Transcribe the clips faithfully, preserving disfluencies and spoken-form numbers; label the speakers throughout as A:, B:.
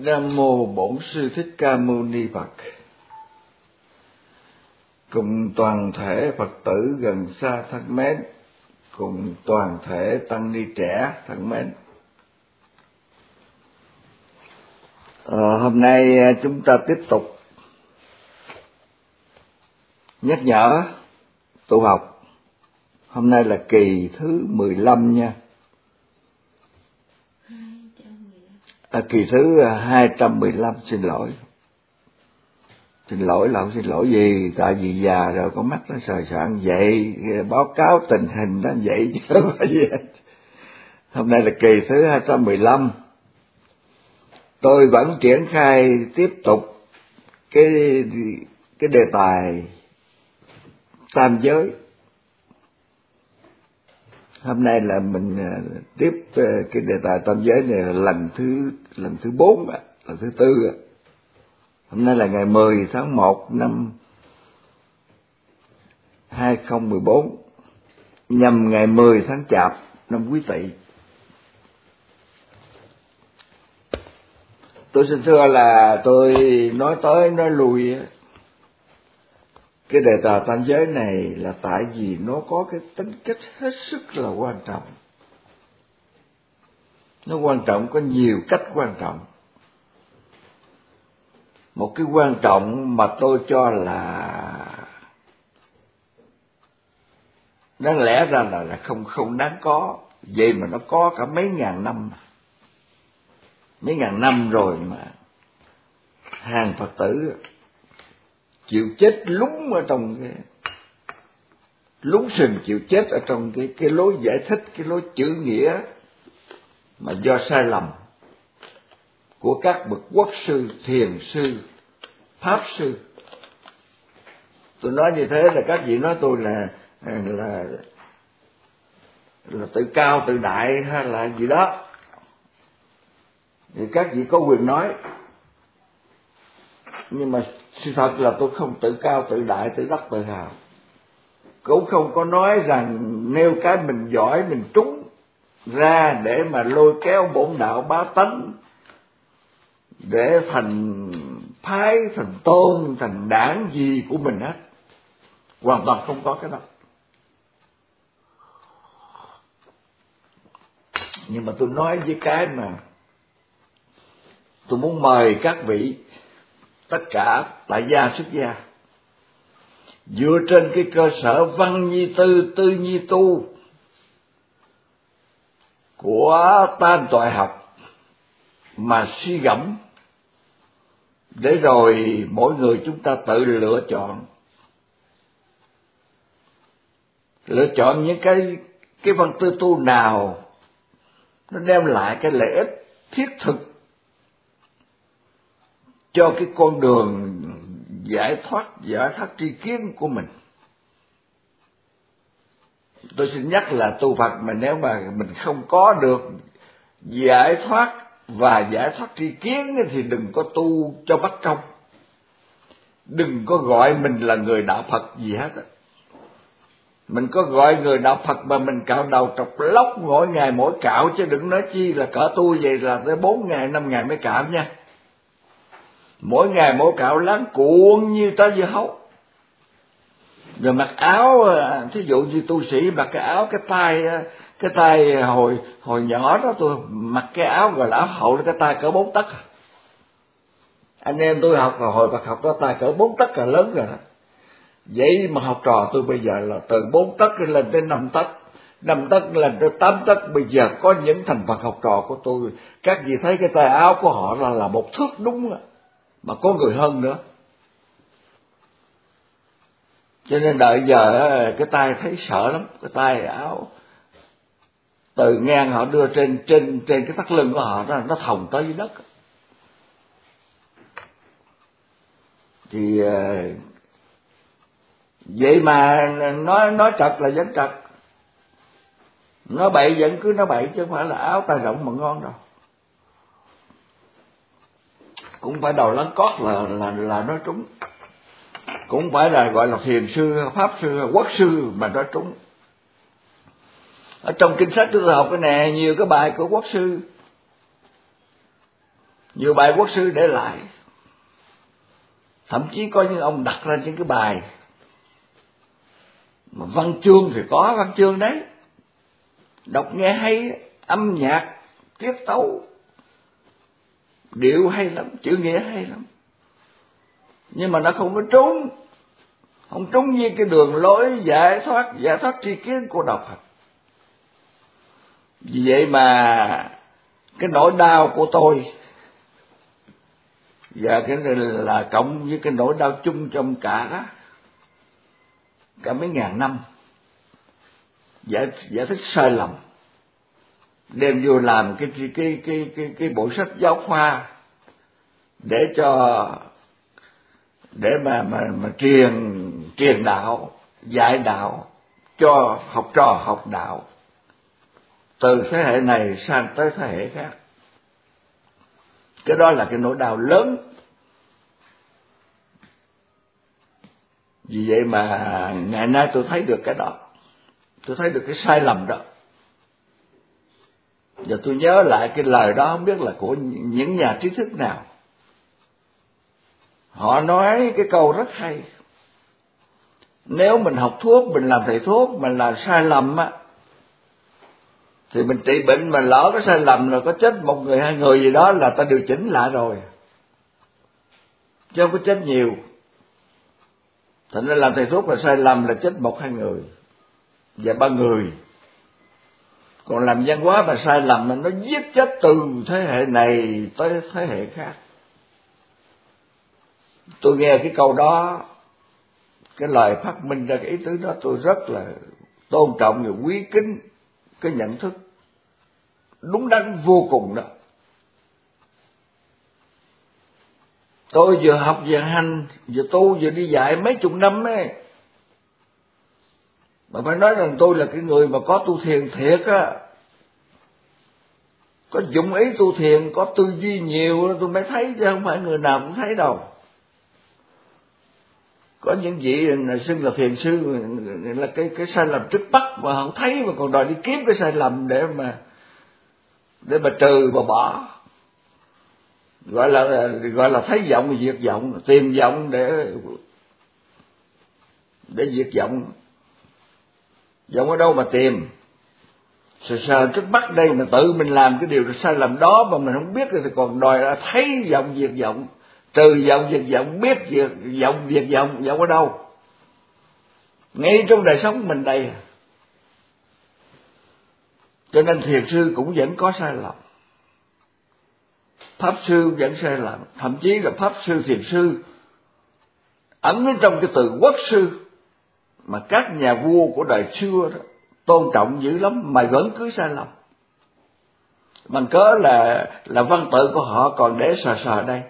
A: Nam mô Bổn Sư Thích Ca Mâu Ni Phật. Cùng toàn thể Phật tử gần xa thân mến, cùng toàn thể tăng ni trẻ thân mến. Ờ, hôm nay chúng ta tiếp tục nhắc nhở tu học. Hôm nay là kỳ thứ mười lăm nha. À, kỳ thứ hai trăm mười lăm, xin lỗi. Xin lỗi là không xin lỗi gì, tại vì già rồi có mắt nó sờ soạn vậy, báo cáo tình hình nó vậy chứ không có gì hết. Hôm nay là kỳ thứ hai trăm mười lăm. Tôi vẫn triển khai tiếp tục cái cái đề tài tam giới. Hôm nay là mình tiếp cái đề tài tam giới này là lần thứ lần thứ bốn, lần thứ tư. Hôm nay là ngày mười tháng một năm hai không một bốn, nhằm ngày mười tháng Chạp năm Quý Tỵ. Tôi xin thưa là tôi nói tới nói lui cái đề tài tam giới này là tại vì nó có cái tính chất hết sức là quan trọng. Nó quan trọng có nhiều cách quan trọng. Một cái quan trọng mà tôi cho là đáng lẽ ra là, là không không đáng có, vậy mà nó có cả mấy ngàn năm, mấy ngàn năm rồi mà hàng Phật tử chịu chết lúng ở trong cái lúng sừng, chịu chết ở trong cái cái lối giải thích, cái lối chữ nghĩa mà do sai lầm của các bậc quốc sư, thiền sư, pháp sư. Tôi nói như thế là các vị nói tôi là là là tự cao tự đại hay là gì đó, thì các vị có quyền nói. Nhưng mà sự thật là tôi không tự cao tự đại, tự đắc tự hào, cũng không có nói rằng nêu cái mình giỏi mình trúng ra để mà lôi kéo bổn đạo bá tánh để thành phái, thành tôn, thành đảng gì của mình hết. Hoàn toàn không có cái đó. Nhưng mà tôi nói với cái mà tôi muốn mời các vị tất cả tại gia xuất gia, dựa trên cái cơ sở văn nhi tư, tư nhi tu của tam toại học mà suy gẫm, để rồi mỗi người chúng ta tự lựa chọn lựa chọn những cái cái văn tư tu nào nó đem lại cái lợi ích thiết thực cho cái con đường giải thoát, giải thoát tri kiến của mình. Tôi xin nhắc là tu Phật mà nếu mà mình không có được giải thoát và giải thoát tri kiến thì đừng có tu cho bắt công. Đừng có gọi mình là người đạo Phật gì hết. Mình có gọi người đạo Phật mà mình cạo đầu trọc lóc mỗi ngày mỗi cạo, chứ đừng nói chi là cỡ tu vậy là tới bốn ngày năm ngày mới cạo nha. Mỗi ngày mỗi cạo láng cuộn như trái dưa hấu. Rồi mặc áo, thí dụ như tu sĩ mặc cái áo cái tay cái tay hồi hồi nhỏ đó tôi mặc cái áo gọi là áo hậu, cái tay cỡ bốn tấc. Anh em tôi học hồi Phật học đó tay cỡ bốn tấc là lớn rồi đó. Vậy mà học trò tôi bây giờ là từ bốn tấc lên tới năm tấc, năm tấc lên tới tám tấc. Bây giờ có những thành phần học trò của tôi, các vị thấy cái tay áo của họ là là một thước đúng rồi, mà có người hơn nữa. Cho nên đợi giờ cái tay thấy sợ lắm, cái tay áo từ ngang họ đưa trên trên trên cái thắt lưng của họ đó, nó thòng tới dưới đất. Thì vậy mà nói nói trật là vẫn trật, nói bậy vẫn cứ nói bậy, chứ không phải là áo tay rộng mà ngon đâu. Cũng phải đầu láng cót là là là nói trúng, cũng phải là gọi là thiền sư, pháp sư, quốc sư mà nói trúng. Ở trong kinh sách tôi học cái nè, nhiều cái bài của quốc sư Nhiều bài quốc sư để lại, thậm chí có những ông đặt ra những cái bài mà văn chương thì có văn chương đấy, đọc nghe hay, âm nhạc, tiết tấu, điệu hay lắm, chữ nghĩa hay lắm, nhưng mà nó không có trúng, không trúng như cái đường lối giải thoát, giải thoát tri kiến của đạo Phật. Vì vậy mà cái nỗi đau của tôi và cái này là cộng với cái nỗi đau chung trong cả cả mấy ngàn năm giải giải thích sai lầm, đem vô làm cái cái cái cái cái, cái bộ sách giáo khoa để cho để mà mà mà truyền truyền đạo, dạy đạo cho học trò học đạo từ thế hệ này sang tới thế hệ khác. Cái đó là cái nỗi đau lớn. Vì vậy mà ngày nay tôi thấy được cái đó, tôi thấy được cái sai lầm đó. Giờ tôi nhớ lại cái lời đó, không biết là của những nhà trí thức nào. Họ nói cái câu rất hay: nếu mình học thuốc, mình làm thầy thuốc, mình làm sai lầm á, thì mình trị bệnh mà lỡ cái sai lầm rồi có chết một người hai người gì đó là ta điều chỉnh lại rồi, chứ không có chết nhiều. Thành ra làm thầy thuốc là sai lầm là chết một hai người và ba người. Còn làm văn hóa mà sai lầm là nó giết chết từ thế hệ này tới thế hệ khác. Tôi nghe cái câu đó, cái lời phát minh ra cái ý tứ đó, tôi rất là tôn trọng và quý kính cái nhận thức đúng đắn vô cùng đó. Tôi vừa học vừa hành, vừa tu vừa đi dạy mấy chục năm ấy, mà phải nói rằng tôi là cái người mà có tu thiền thiệt á, có dụng ý tu thiền, có tư duy nhiều tôi mới thấy, chứ không phải người nào cũng thấy đâu. Có những vị là xưng là thiền sư là cái cái sai lầm trước bắt mà không thấy, mà còn đòi đi kiếm cái sai lầm để mà để mà trừ và bỏ, gọi là gọi là thấy vọng diệt vọng, tìm vọng để để diệt vọng. Vọng ở đâu mà tìm? Sờ sờ trước mắt đây mà tự mình làm cái điều sai lầm đó mà mình không biết thì còn đòi là thấy vọng diệt vọng, trừ vọng diệt vọng, biết diệt vọng diệt vọng. Vọng ở đâu? Ngay trong đời sống mình đây. Cho nên thiền sư cũng vẫn có sai lầm, pháp sư vẫn sai lầm, thậm chí là pháp sư thiền sư ẩn bên trong cái từ quốc sư mà các nhà vua của đời xưa đó tôn trọng dữ lắm mà vẫn cứ sai lầm, bằng cớ là là văn tự của họ còn để sờ sờ đây.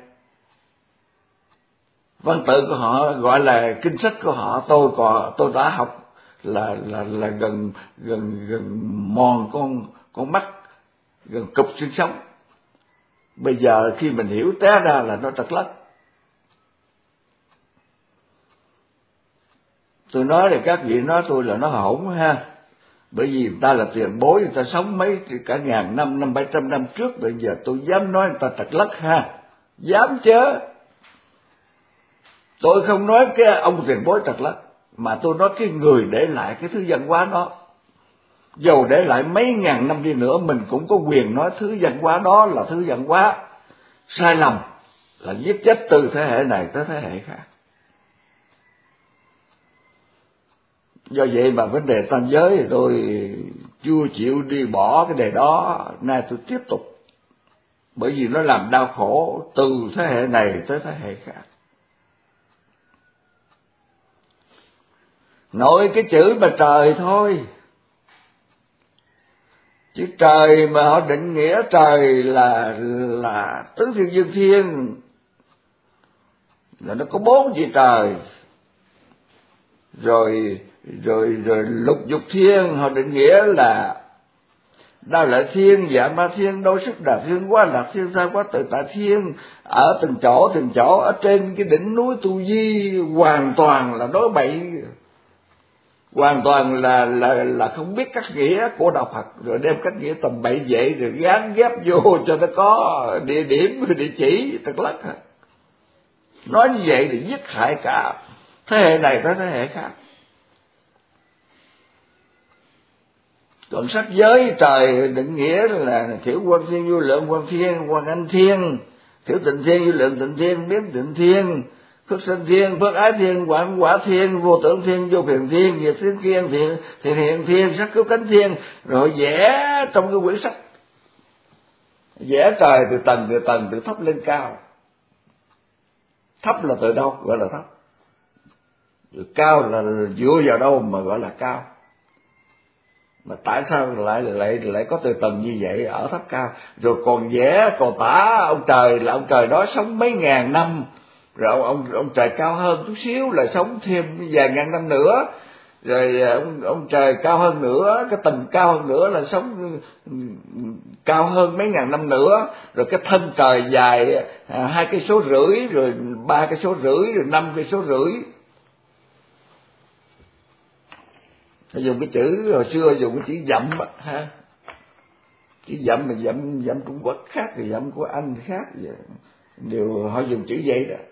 A: Văn tự của họ gọi là kinh sách của họ, tôi còn tôi đã học là là là gần gần gần mòn con con mắt, gần cục xương sống. Bây giờ khi mình hiểu té ra là nó trật lất. Tôi nói là các vị nói tôi là nó hỗn ha, bởi vì người ta là tiền bối, người ta sống mấy cả ngàn năm, năm bảy trăm năm trước, bây giờ tôi dám nói người ta trật lất ha, dám chớ. Tôi không nói cái ông tiền bối trật lất, mà tôi nói cái người để lại cái thứ văn hóa đó. Dầu để lại mấy ngàn năm đi nữa, mình cũng có quyền nói thứ văn hóa đó là thứ văn hóa sai lầm, là giết chết từ thế hệ này tới thế hệ khác. Do vậy mà vấn đề tam giới thì tôi chưa chịu đi bỏ cái đề đó, nay tôi tiếp tục, bởi vì nó làm đau khổ từ thế hệ này tới thế hệ khác. Nội cái chữ mà trời thôi, chứ trời mà họ định nghĩa trời là là tứ thiên dương thiên, là nó có bốn chữ trời, rồi rồi rồi lục dục thiên họ định nghĩa là đao lợi thiên, dạ ma thiên, đôi sức đà thiên, quá lạc thiên, sa quá tự tại thiên, ở từng chỗ từng chỗ ở trên cái đỉnh núi Tu Di hoàn toàn là nói bậy. hoàn toàn là là là không biết cách nghĩa của đạo Phật, rồi đem cách nghĩa tầm bậy vậy rồi gán ghép vô cho nó có địa điểm địa chỉ thật lắc hết. Nói như vậy thì giết hại cả thế hệ này tới thế hệ khác. Còn sắc giới trời định nghĩa là thiểu quan thiên vô lượng quan thiên, quan anh thiên, thiểu tịnh thiên vô lượng tịnh thiên, biến tịnh thiên, phước sinh thiên, phước ái thiên, quảng quả thiên, vô tưởng thiên, vô phiền thiên, diệt thiên thiên, thiện thiện hiện thiên, sắc cứu cánh thiên, rồi vẽ trong cái quyển sách, vẽ trời từ tầng từ tầng từ thấp lên cao. Thấp là từ đâu gọi là thấp, rồi cao là dựa vào đâu mà gọi là cao. Mà tại sao lại lại lại có từ tầng như vậy ở thấp cao? Rồi còn vẽ còn tả ông trời là ông trời đó sống mấy ngàn năm, rồi ông ông, ông trời cao hơn chút xíu là sống thêm vài ngàn năm nữa, rồi ông ông trời cao hơn nữa, cái tầng cao hơn nữa là sống cao hơn mấy ngàn năm nữa, rồi cái thân trời dài à, hai cây số rưỡi, rồi ba cây số rưỡi, rồi năm cây số rưỡi. Dùng cái chữ hồi xưa dùng cái chữ dặm ha, chữ dặm là dặm dặm Trung Quốc khác, thì dặm của Anh khác, đều họ dùng chữ vậy đó.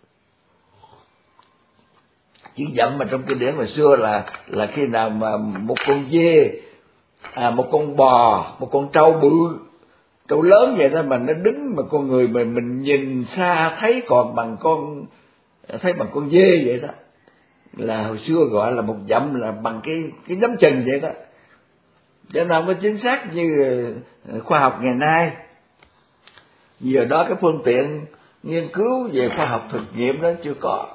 A: Chữ dặm mà trong kinh điển hồi xưa là là khi nào mà một con dê, à một con bò, một con trâu bự, trâu lớn vậy đó mà nó đứng, mà con người mình mình nhìn xa thấy còn bằng con thấy bằng con dê vậy đó, là hồi xưa gọi là một dặm là bằng cái cái nắm chân vậy đó. Cho nên không có chính xác như khoa học ngày nay. Giờ đó cái phương tiện nghiên cứu về khoa học thực nghiệm đó chưa có.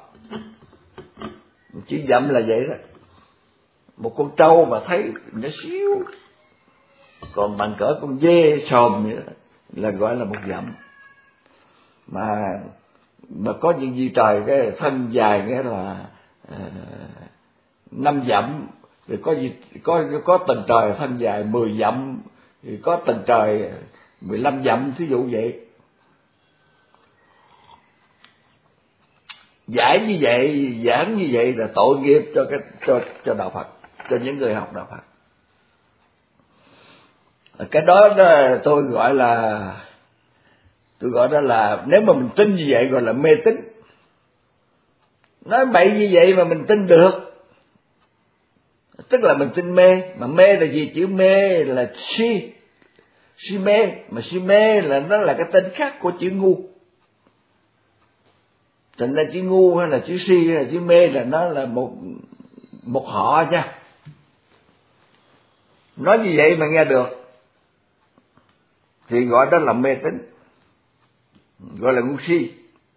A: Chỉ dặm là vậy đó. Một con trâu mà thấy nó xíu, còn bằng cỡ con dê sòm vậy đó, là gọi là một dặm. Mà mà có những gì trời cái thân dài nghĩa là À, năm dặm, rồi có gì có có tầng trời thân dài mười dặm, thì có tầng trời mười lăm dặm, thí dụ vậy. Giải như vậy, giảng như vậy là tội nghiệp cho cái cho cho đạo Phật, cho những người học đạo Phật. Cái đó, đó tôi gọi là tôi gọi đó là nếu mà mình tin như vậy gọi là mê tín. Nói bậy như vậy mà mình tin được, tức là mình tin mê. Mà mê là gì? Chữ mê là si, si mê, mà si mê là nó là cái tên khác của chữ ngu. Thành ra chữ ngu hay là chữ si hay là chữ mê là nó là một một họ nha. Nói như vậy mà nghe được thì gọi đó là mê tín, gọi là ngu si.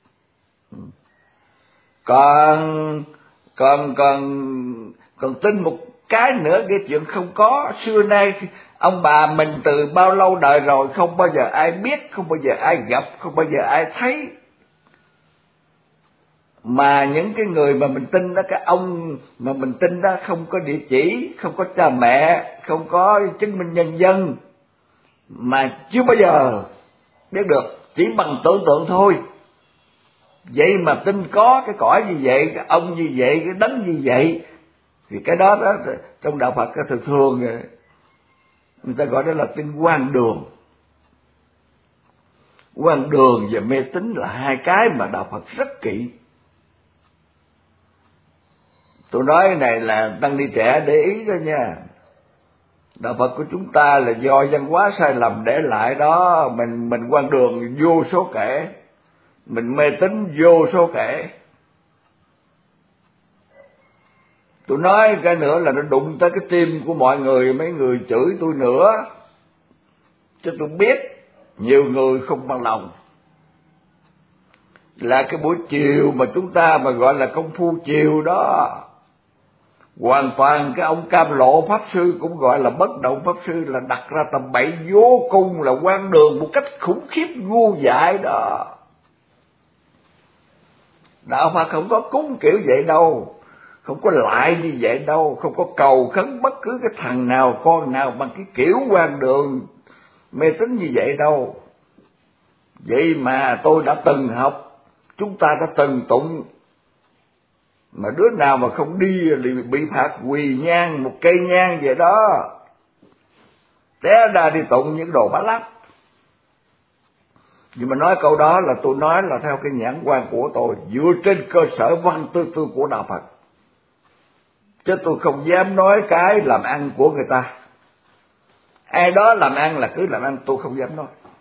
A: Còn còn còn còn tin một cái nữa, cái chuyện không có. Xưa nay ông bà mình từ bao lâu đời rồi không bao giờ ai biết, không bao giờ ai gặp, không bao giờ ai thấy. Mà những cái người mà mình tin đó, cái ông mà mình tin đó không có địa chỉ, không có cha mẹ, không có chứng minh nhân dân, mà chưa bao giờ biết được, chỉ bằng tưởng tượng thôi. Vậy mà tin có cái cõi như vậy, cái ông như vậy, cái đấng như vậy, thì cái đó đó trong đạo Phật thường thường người ta gọi đó là tin hoang đường. Hoang đường và mê tín là hai cái mà đạo Phật rất kỵ. Tôi nói này là tăng ni trẻ để ý đó nha. Đạo Phật của chúng ta là do văn hóa sai lầm để lại đó. Mình mình hoang đường vô số kể, mình mê tín vô số kể. Tôi nói cái nữa là nó đụng tới cái tim của mọi người. Mấy người chửi tôi nữa, chứ tôi biết nhiều người không bằng lòng. Là cái buổi chiều mà chúng ta mà gọi là công phu chiều đó, hoàn toàn cái ông Cam Lộ Pháp Sư cũng gọi là bất động Pháp Sư là đặt ra tầm bậy vô cùng là hoang đường một cách khủng khiếp ngu dại đó. Đạo Phật không có cúng kiểu vậy đâu, không có lại như vậy đâu, không có cầu khấn bất cứ cái thằng nào con nào bằng cái kiểu hoang đường mê tín như vậy đâu. Vậy mà tôi đã từng học, chúng ta đã từng tụng Mà đứa nào mà không đi thì bị phạt quỳ nhang, một cây nhang vậy đó, té ra đi tụng những đồ bá láp. Nhưng mà nói câu đó là tôi nói là theo cái nhãn quan của tôi, dựa trên cơ sở văn tư tư của đạo Phật, chứ tôi không dám nói cái làm ăn của người ta. Ai đó làm ăn là cứ làm ăn, tôi không dám nói.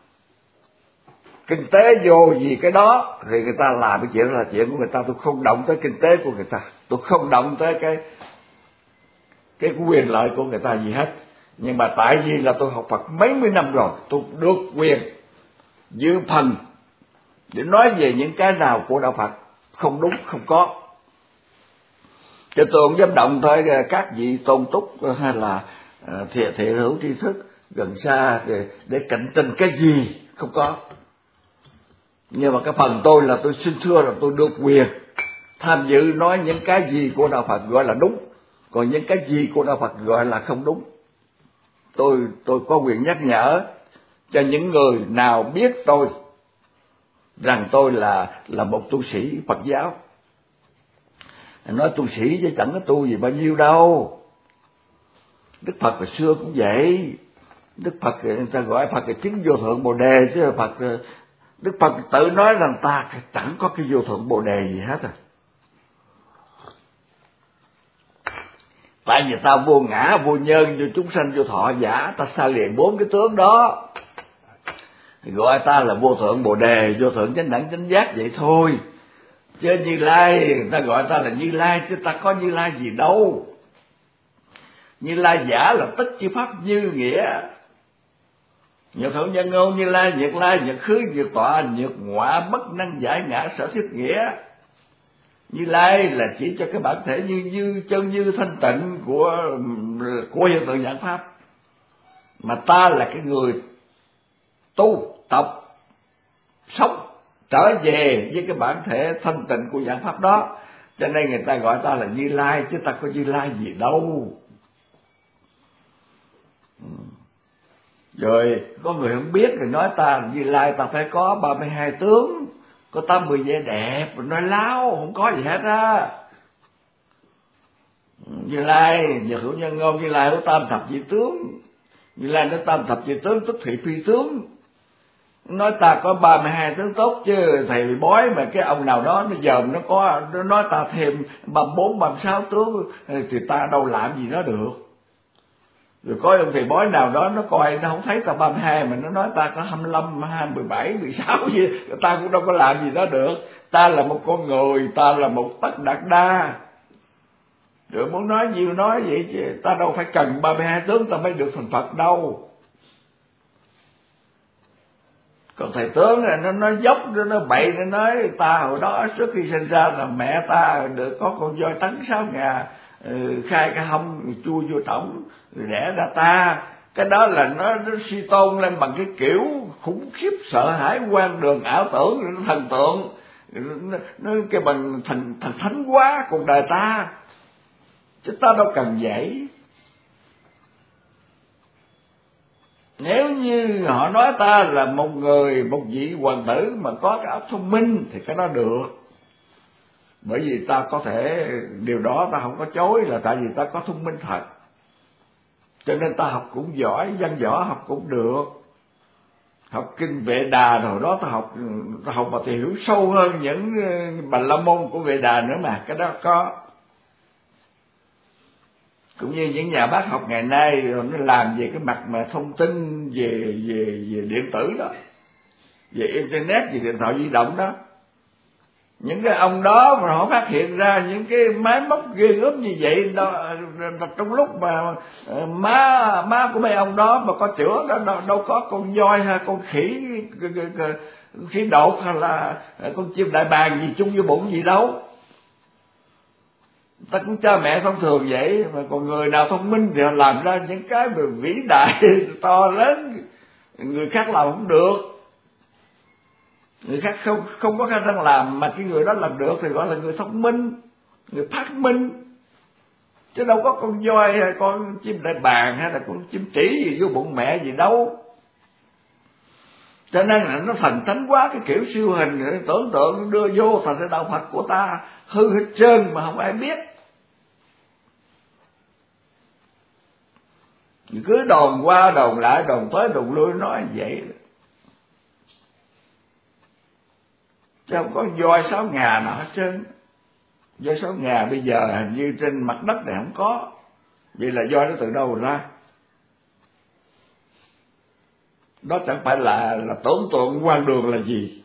A: Kinh tế vô gì cái đó thì người ta làm cái chuyện là chuyện của người ta, tôi không động tới kinh tế của người ta, tôi không động tới cái cái quyền lợi của người ta gì hết. Nhưng mà tại vì là tôi học Phật mấy mươi năm rồi, tôi được quyền giữ phần để nói về những cái nào của đạo Phật không đúng, không có. Chứ tôi không dám động tới các vị tôn túc hay là thiện thiện hữu tri thức gần xa để, để cạnh tranh cái gì, không có. Nhưng mà cái phần tôi là tôi xin thưa là tôi được quyền tham dự nói những cái gì của đạo Phật gọi là đúng, còn những cái gì của đạo Phật gọi là không đúng. Tôi tôi có quyền nhắc nhở cho những người nào biết tôi rằng tôi là là một tu sĩ Phật giáo. Nói tu sĩ chứ chẳng có tu gì bao nhiêu đâu. Đức Phật hồi xưa cũng vậy. Đức Phật người ta gọi Phật là chứng vô thượng Bồ Đề, chứ Phật Đức Phật tự nói rằng ta chẳng có cái vô thượng Bồ Đề gì hết à. Tại vì ta vô ngã, vô nhân, vô chúng sanh, vô thọ giả, ta xa liền bốn cái tướng đó. Gọi ta là vô thượng Bồ Đề, vô thượng chánh đẳng chánh giác vậy thôi. Chứ Như Lai, người ta gọi ta là Như Lai, chứ ta có Như Lai gì đâu. Như Lai giả là tất chi pháp như nghĩa. Nhược hữu nhân ngôn Như Lai, nhược lai, nhược khứ, nhược tọa, nhược ngọa, bất năng giải ngã sở thiết nghĩa. Như Lai là chỉ cho cái bản thể như như chân như thanh tịnh của của hiện tượng giảng pháp. Mà ta là cái người tu tập sống trở về với cái bản thể thanh tịnh của giảng pháp đó, cho nên người ta gọi ta là Như Lai, chứ ta có Như Lai gì đâu. Rồi có người không biết rồi nói ta Như Lai ta phải có ba mươi hai tướng, có tám mươi vẻ đẹp, rồi nói láo, không có gì hết á. Như Lai nhược hữu nhân ngôn, Như Lai hữu tam thập vị tướng, Như Lai nói tam thập vị tướng tức thị phi tướng. Nói ta có ba mươi hai tướng tốt, chứ thầy bị bói mà cái ông nào đó nó dòm nó có, nó nói ta thêm ba mươi bốn, ba mươi sáu tướng thì ta đâu làm gì nó được. Rồi có ông thầy bói nào đó nó coi nó không thấy ta ba mươi hai mà nó nói ta có hai mươi lăm, hai mươi bảy, mười sáu gì, ta cũng đâu có làm gì nó được. Ta là một con người, ta là một tất đạt đa. Rồi muốn nói nhiều nói vậy chứ ta đâu phải cần ba mươi hai tướng ta mới được thành Phật đâu. Còn thầy tướng này nó nói dốc, nó bậy, nó nói ta hồi đó trước khi sinh ra là mẹ ta được có con voi tấn sáu ngà, khai cái hông chui vô trỏng đẻ ra ta. Cái đó là nó, nó suy tôn lên bằng cái kiểu khủng khiếp sợ hãi quan đường ảo tưởng, nó thần tượng, nó, nó cái bằng thành thành thánh quá cuộc đời ta, chứ ta đâu cần vậy. Nếu như họ nói ta là một người, một vị hoàng tử mà có cái óc thông minh thì cái đó được. Bởi vì ta có thể, điều đó ta không có chối là tại vì ta có thông minh thật. Cho nên ta học cũng giỏi, văn võ học cũng được. Học kinh Vệ Đà rồi đó ta học, ta học mà thì hiểu sâu hơn những Bà La Môn của Vệ Đà nữa mà, cái đó có. Cũng như những nhà bác học ngày nay rồi nó làm về cái mặt mà thông tin về về về điện tử đó, về internet, về điện thoại di động đó. Những cái ông đó mà họ phát hiện ra những cái máy móc ghê gớm như vậy đó, trong lúc mà má má của mấy ông đó mà có chữa đó, đâu, đâu có con voi hay con khỉ khỉ đột hay là con chim đại bàng gì chung vô bụng gì đâu. Ta cũng cha mẹ thông thường vậy, mà còn người nào thông minh thì họ làm ra những cái mà vĩ đại to lớn, người khác làm không được. Người khác không không có khả năng làm mà cái người đó làm được thì gọi là người thông minh, người phát minh. Chứ đâu có con voi hay con chim đại bàng hay là con chim trĩ gì vô bụng mẹ gì đâu. Cho nên là nó thần thánh quá, cái kiểu siêu hình tưởng tượng đưa vô thành cái đạo Phật của ta hư hết trơn mà không ai biết. Cứ đồn qua đồn lại, đồn tới đồn lui nói vậy, chứ không có voi sáu ngà nào hết trơn. Voi sáu ngà bây giờ hình như trên mặt đất này không có, vậy là voi nó từ đâu ra? Đó chẳng phải là là tưởng tượng quan đường là gì?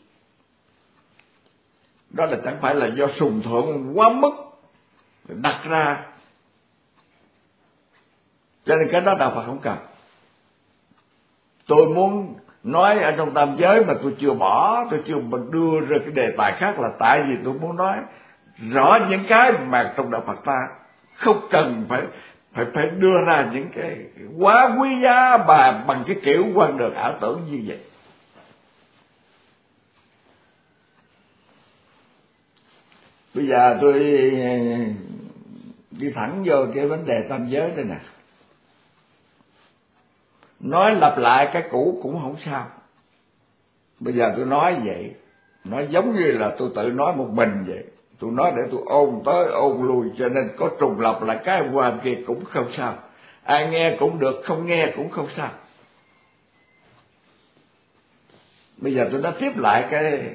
A: Đó là chẳng phải là do sùng thượng quá mức đặt ra. Cho nên cái đó đạo Phật không cần. Tôi muốn nói ở trong tam giới mà tôi chưa bỏ, tôi chưa đưa ra cái đề tài khác là tại vì tôi muốn nói rõ những cái mà trong đạo Phật ta không cần phải phải phải đưa ra những cái quá quý giá và bằng cái kiểu quan đường ảo tưởng như vậy. Bây giờ tôi đi thẳng vô cái vấn đề tam giới đây nè. Nói lặp lại cái cũ cũng không sao. Bây giờ tôi nói vậy, nói giống như là tôi tự nói một mình vậy. Tôi nói để tôi ôn tới ôn lui, cho nên có trùng lặp lại cái qua kia cũng không sao. Ai nghe cũng được, không nghe cũng không sao. Bây giờ tôi nói tiếp lại cái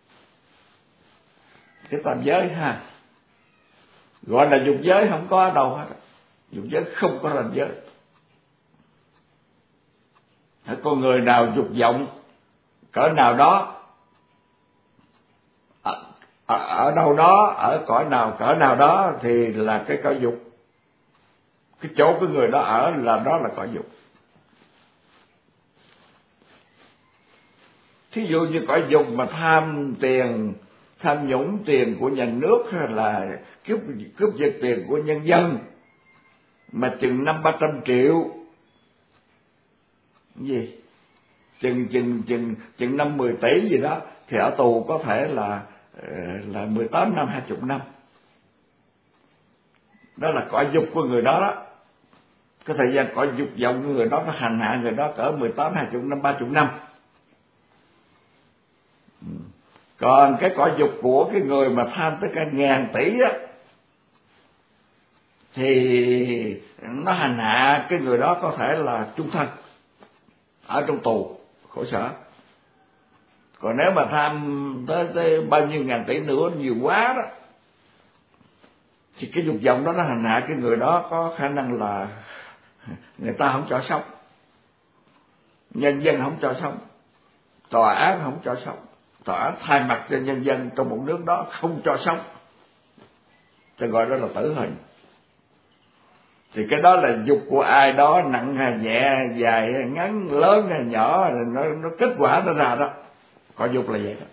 A: cái tam giới ha. Gọi là dục giới không có ở đâu hết. Dục giới không có ranh giới. Con người nào dục vọng cỡ nào đó, ở, ở, ở đâu đó, ở cõi nào cỡ nào đó thì là cái cõi dục. Cái chỗ cái người đó ở là đó là cõi dục. Thí dụ như cõi dục mà tham tiền, tham nhũng tiền của nhà nước, hay là cướp cướp giật tiền của nhân dân mà chừng năm ba trăm triệu gì chừng chừng chừng chừng năm mười tỷ gì đó thì ở tù có thể là là mười tám năm hai chục năm. Đó là cõi dục của người đó đó. Cái thời gian cõi dục vọng của người đó nó hành hạ người đó cỡ mười tám hai chục năm ba chục năm. Còn cái cõi dục của cái người mà tham tới cả ngàn tỷ á thì nó hành hạ cái người đó có thể là chung thân ở trong tù khổ sở. Còn nếu mà tham tới, tới bao nhiêu ngàn tỷ nữa nhiều quá đó thì cái dục vọng đó nó hành hạ cái người đó có khả năng là người ta không cho sống, nhân dân không cho sống, tòa án không cho sống, tòa án thay mặt cho nhân dân trong một nước đó không cho sống, cho gọi đó là tử hình. Thì cái đó là dục của ai đó, nặng hay nhẹ, dài hay ngắn, lớn hay nhỏ, nó, nó kết quả nó ra đó. Có dục là vậy đó.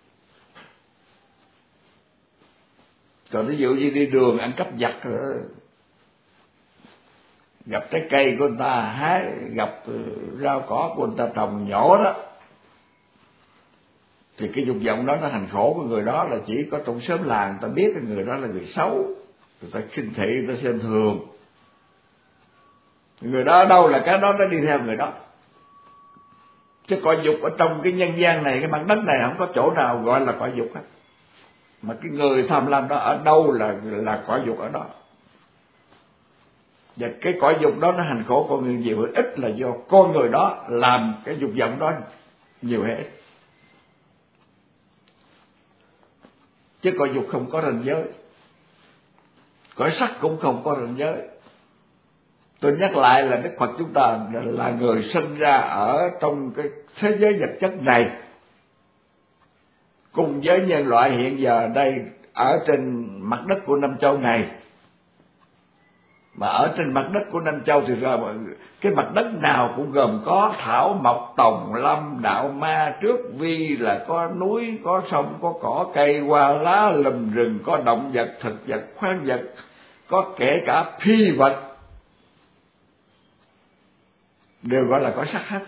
A: Còn ví dụ như đi đường ăn cắp giặt, gặp trái cây của người ta hái, gặp rau cỏ của người ta trồng nhổ đó, thì cái dục vọng đó nó hành khổ của người đó là chỉ có trong xóm làng người ta biết cái người đó là người xấu, người ta khinh thị, người ta xem thường. Người đó ở đâu là cái đó nó đi theo người đó. Chứ cõi dục ở trong cái nhân gian này, cái mặt đất này không có chỗ nào gọi là cõi dục hết. Mà cái người tham lam đó ở đâu là là cõi dục ở đó. Và cái cõi dục đó nó hành khổ con người nhiều hay ít là do con người đó làm cái dục vọng đó nhiều hay ít. Chứ cõi dục không có ranh giới, cõi sắc cũng không có ranh giới. Tôi nhắc lại là Đức Phật chúng ta là người sinh ra ở trong cái thế giới vật chất này, cùng với nhân loại hiện giờ đây ở trên mặt đất của năm châu này. Mà ở trên mặt đất của năm châu thì cái mặt đất nào cũng gồm có thảo mộc tòng lâm đạo ma, trước vi là có núi, có sông, có cỏ cây hoa lá, lùm rừng, có động vật, thực vật, khoáng vật, có kể cả phi vật, đều gọi là có sắc hết.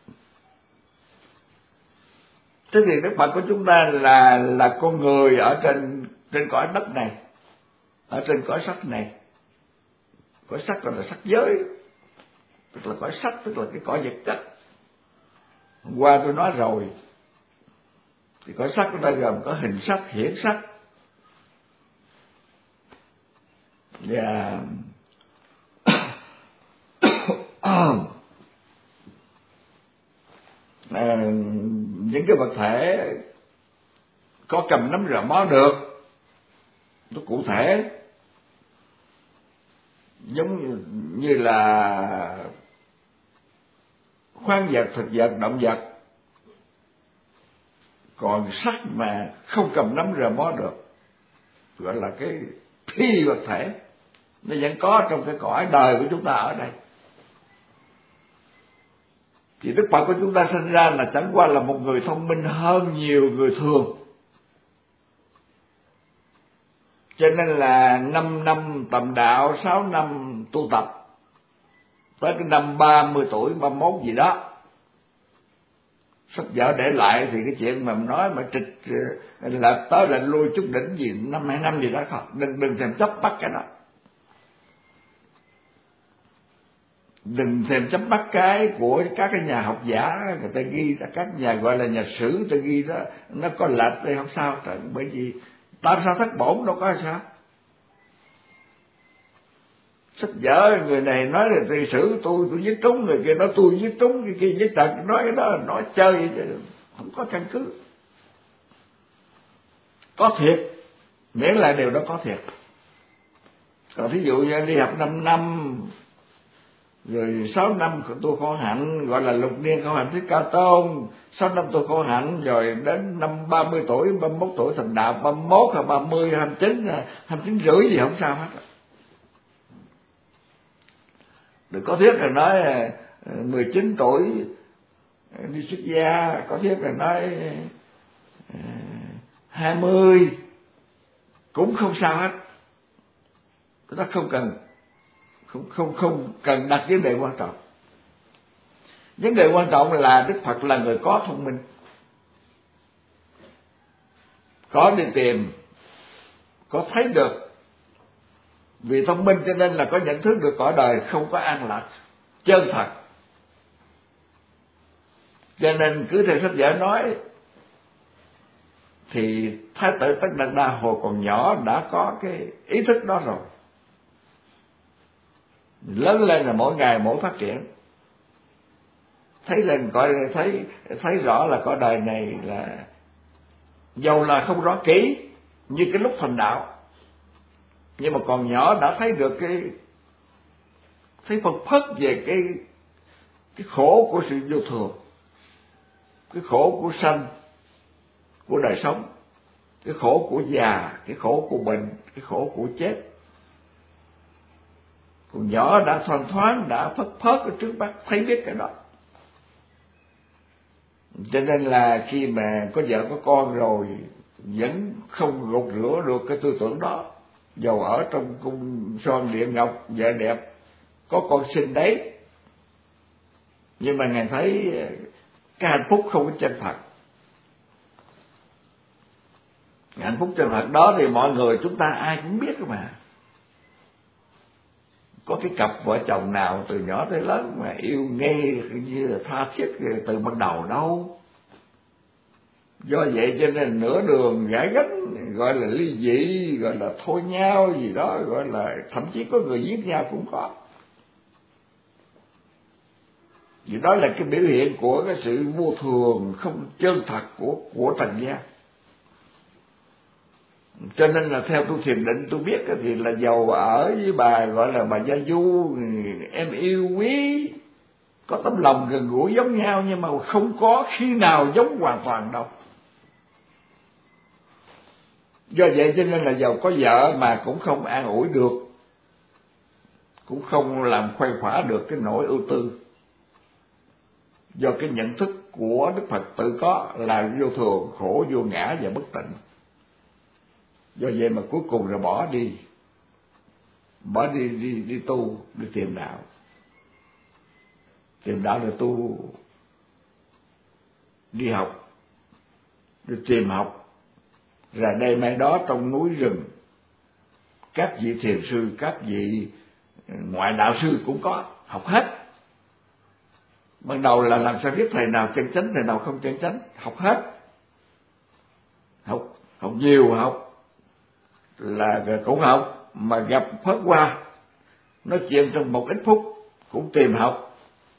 A: Thế thì Đức Phật của chúng ta là là con người ở trên trên cõi đất này, ở trên cõi sắc này. Cõi sắc là sắc giới, tức là cõi sắc, tức là cái cõi vật chất. Hôm qua tôi nói rồi, thì cõi sắc ở đây gồm có hình sắc, hiển sắc và à, những cái vật thể có cầm nắm rờ mó được, nó cụ thể, giống như là khoáng vật, thực vật, động vật. Còn sắc mà không cầm nắm rờ mó được, gọi là cái phi vật thể, nó vẫn có trong cái cõi đời của chúng ta ở đây. Thì Đức Phật của chúng ta sinh ra là chẳng qua là một người thông minh hơn nhiều người thường. Cho nên là năm năm tầm đạo, sáu năm tu tập, tới cái năm ba mươi tuổi, ba mươi mốt gì đó, sách vở để lại thì cái chuyện mà nói mà trịch là tới là lui chút đỉnh gì năm hai năm gì đó không, đừng đừng thèm chấp bắt cái đó, đừng thèm chấp bắt cái của các cái nhà học giả người ta ghi, các nhà gọi là nhà sử người ta ghi đó, nó có lệch thì không sao, bởi vì tam sao thất bổn đâu có sao. Sách vở người này nói là từ sử tôi tôi viết trúng, người kia nói tôi viết trúng, cái kia viết trật, nói cái đó nói chơi chứ không có căn cứ. Có thiệt, miễn là điều đó có thiệt. Còn thí dụ như đi học năm năm rồi sáu năm tôi khổ hạnh, gọi là lục niên khổ hạnh Thích Ca Tôn, sáu năm tôi khổ hạnh, rồi đến năm ba mươi tuổi, ba mươi mốt tuổi thành đạo, ba mươi mốt hay ba mươi, hai mươi chín, hai mươi chín rưỡi gì không sao hết. Đừng có thiết là nói mười chín tuổi đi xuất gia, có thiết là nói hai mươi cũng không sao hết. Nó không cần không không không cần đặt vấn đề quan trọng. Vấn đề quan trọng là Đức Phật là người có thông minh, có đi tìm, có thấy được. Vì thông minh cho nên là có nhận thức được cõi đời không có an lạc, chân thật. Cho nên cứ theo sách vở nói thì Thái tử Tất Đạt Đa hồi còn nhỏ đã có cái ý thức đó rồi. Lớn lên là mỗi ngày mỗi phát triển, thấy lên cõi thấy thấy rõ là cõi đời này là dầu là không rõ kỹ như cái lúc thành đạo, nhưng mà còn nhỏ đã thấy được cái thấy phân phất về cái cái khổ của sự vô thường, cái khổ của sanh, của đời sống, cái khổ của già, cái khổ của bệnh, cái khổ của chết. Còn nhỏ đã thoăn thoáng, đã phất phớt ở trước mắt, thấy biết cái đó. Cho nên là khi mà có vợ có con rồi vẫn không gột rửa được cái tư tưởng đó. Dầu ở trong cung son điện ngọc, vợ đẹp, có con xinh đấy, nhưng mà ngài thấy cái hạnh phúc không có chân thật. Hạnh phúc chân thật đó thì mọi người chúng ta ai cũng biết mà. Có cái cặp vợ chồng nào từ nhỏ tới lớn mà yêu nghe như là tha thiết từ ban đầu đâu. Do vậy cho nên nửa đường gãi gánh, gọi là ly dị, gọi là thôi nhau gì đó, gọi là thậm chí có người giết nhau cũng có. Vì đó là cái biểu hiện của cái sự vô thường, không chân thật của của trần gian. Cho nên là theo tôi thiền định tôi biết thì là giàu ở với bà gọi là bà Gia Du, em yêu quý, có tấm lòng gần gũi giống nhau, nhưng mà không có khi nào giống hoàn toàn đâu. Do vậy cho nên là giàu có vợ mà cũng không an ủi được, cũng không làm khuây khỏa được cái nỗi ưu tư. Do cái nhận thức của Đức Phật tự có là vô thường, khổ, vô ngã và bất tịnh. Do vậy mà cuối cùng rồi bỏ đi, bỏ đi đi đi tu, đi tìm đạo. Tìm đạo là tu, đi học, đi tìm học. Ra đây mai đó trong núi rừng, các vị thiền sư, các vị ngoại đạo sư cũng có, học hết. Ban đầu là làm sao biết thầy nào chân chánh, thầy nào không chân chánh, học hết, học học nhiều, học là cũng học, mà gặp phớt qua nói chuyện trong một ít phút cũng tìm học.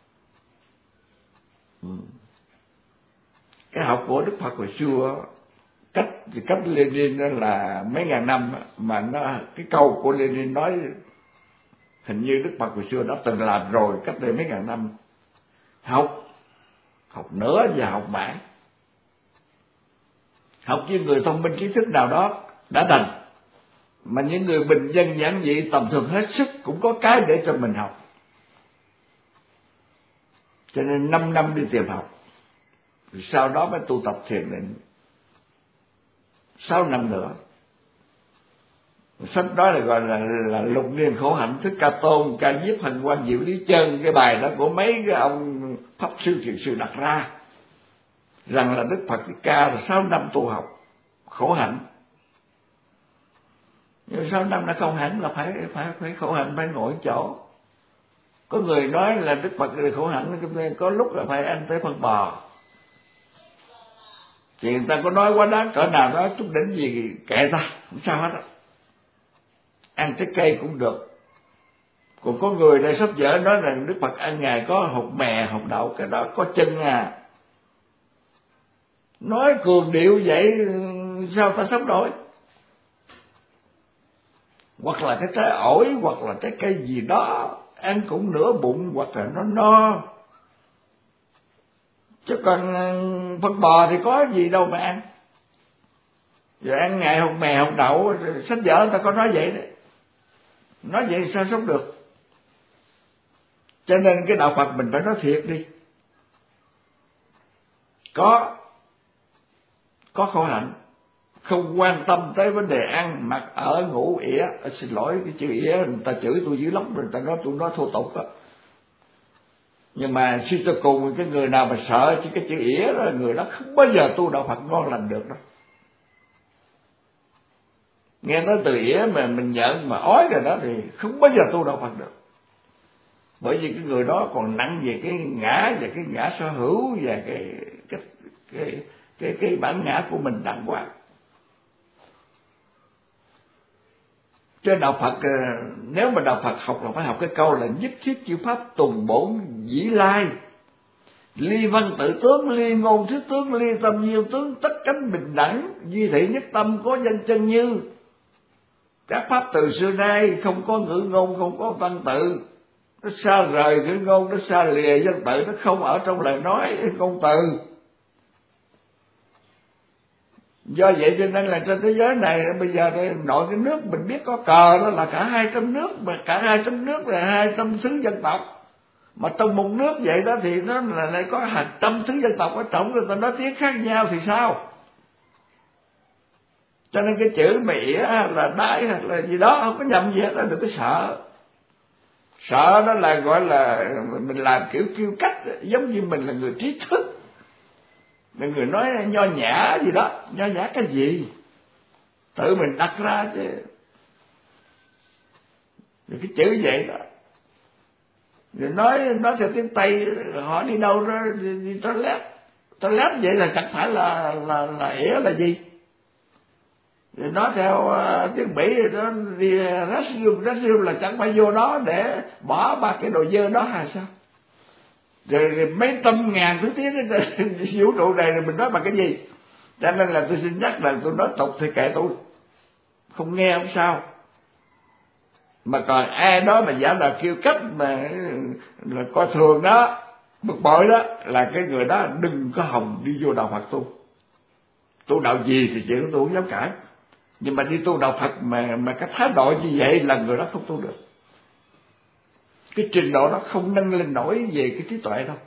A: Cái học của Đức Phật hồi xưa cách thì cách Lenin là mấy ngàn năm, mà nó cái câu của Lenin nói hình như Đức Phật hồi xưa đã từng làm rồi cách đây mấy ngàn năm. Học, học nữa và học mãi. Học với người thông minh trí thức nào đó đã đành, mà những người bình dân giản dị tầm thường hết sức cũng có cái để cho mình học. Cho nên năm năm đi tìm học, sau đó mới tu tập thiền định sáu năm nữa. Sách đó là gọi là, là Lục Niên Khổ Hạnh Thích Ca Tôn Ca Diếp Hành Quan Diệu Lý Chân. Cái bài đó của mấy cái ông pháp sư thiền sư đặt ra rằng là Đức Phật Thích Ca là sáu năm tu học khổ hạnh. Nhưng sáu năm đã không hạnh là phải phải phải khổ hạnh, phải ngồi chỗ. Có người nói là Đức Phật là khổ hạnh, có lúc là phải ăn tới phân bò. Thì người ta có nói quá đáng cỡ nào đó, chút đỉnh gì kệ ta, không sao hết á. Ăn trái cây cũng được. Còn có người đây sắp dở nói rằng Đức Phật ăn ngày có hột mè, hột đậu, cái đó có chân à. Nói cường điệu vậy sao ta sống nổi? Hoặc là cái trái ổi, hoặc là trái cây gì đó, ăn cũng nửa bụng, hoặc là nó no. Chứ còn phân bò thì có gì đâu mà ăn. Rồi ăn ngày hột mè, hột đậu, sách vở ta có nói vậy đấy. Nói vậy sao sống được? Cho nên cái đạo Phật mình phải nói thiệt đi. Có Có khổ hạnh, không quan tâm tới vấn đề ăn, mặc, ở, ngủ, ỉa. Xin lỗi cái chữ ỉa, người ta chửi tôi dữ lắm, người ta nói tôi nói thô tục đó. Nhưng mà suy cho cùng cái người nào mà sợ chứ cái chữ ỉa đó, người đó không bao giờ tu đạo Phật ngon lành được đâu. Nghe nói từ ỉa mà mình nhận mà ói rồi đó thì không bao giờ tu đạo Phật được. Bởi vì cái người đó còn nặng về cái ngã, về cái ngã sở hữu, và cái cái cái cái, cái bản ngã của mình nặng quá. Cho đạo Phật, nếu mà đạo Phật học là phải học cái câu là nhất thiết chư pháp tùng bổn dĩ lai, ly văn tự tướng, ly ngôn thứ tướng, ly tâm nhiêu tướng, tất cánh bình đẳng, duy thị nhất tâm, có danh chân như. Các pháp từ xưa nay không có ngữ ngôn, không có văn tự, nó xa rời ngữ ngôn, nó xa lìa văn tự, nó không ở trong lời nói ngôn từ. Do vậy cho nên là trên thế giới này bây giờ nội cái nước mình biết có cờ đó là cả hai trăm nước, mà cả hai trăm nước là hai trăm xứ dân tộc. Mà trong một nước vậy đó thì nó là lại có hàng trăm xứ dân tộc ở trong, người ta nói tiếng khác nhau thì sao? Cho nên cái chữ mà ỉa là đái hay là gì đó không có nhầm gì hết, đừng có sợ. Sợ đó là gọi là mình làm kiểu kiêu cách, giống như mình là người trí thức, là người nói nho nhã gì đó. Nho nhã cái gì? Tự mình đặt ra chứ. Rồi cái chữ vậy đó. Rồi nói nói theo tiếng Tây, họ đi đâu đó đi toilet. Toilet vậy là chẳng phải là là là ỉa là gì? Rồi nói theo uh, tiếng Bỉ rồi đó đi restroom, restroom là chẳng phải vô đó để bỏ ba cái đồ dơ đó hay sao? Rồi, rồi mấy trăm ngàn thứ tiếng vũ trụ này rồi mình nói bằng cái gì? Cho nên là tôi xin nhắc là tôi nói tục thì kệ tôi, không nghe không sao. Mà còn ai đó mà giả là kêu cách mà là coi thường đó, bực bội đó, là cái người đó đừng có hòng đi vô đạo Phật tu. Tu đạo gì thì chuyện tôi không dám cãi, nhưng mà đi tu đạo Phật mà mà cái thái độ như vậy là người đó không tu được. Cái trình độ đó không nâng lên nổi về cái trí tuệ đâu.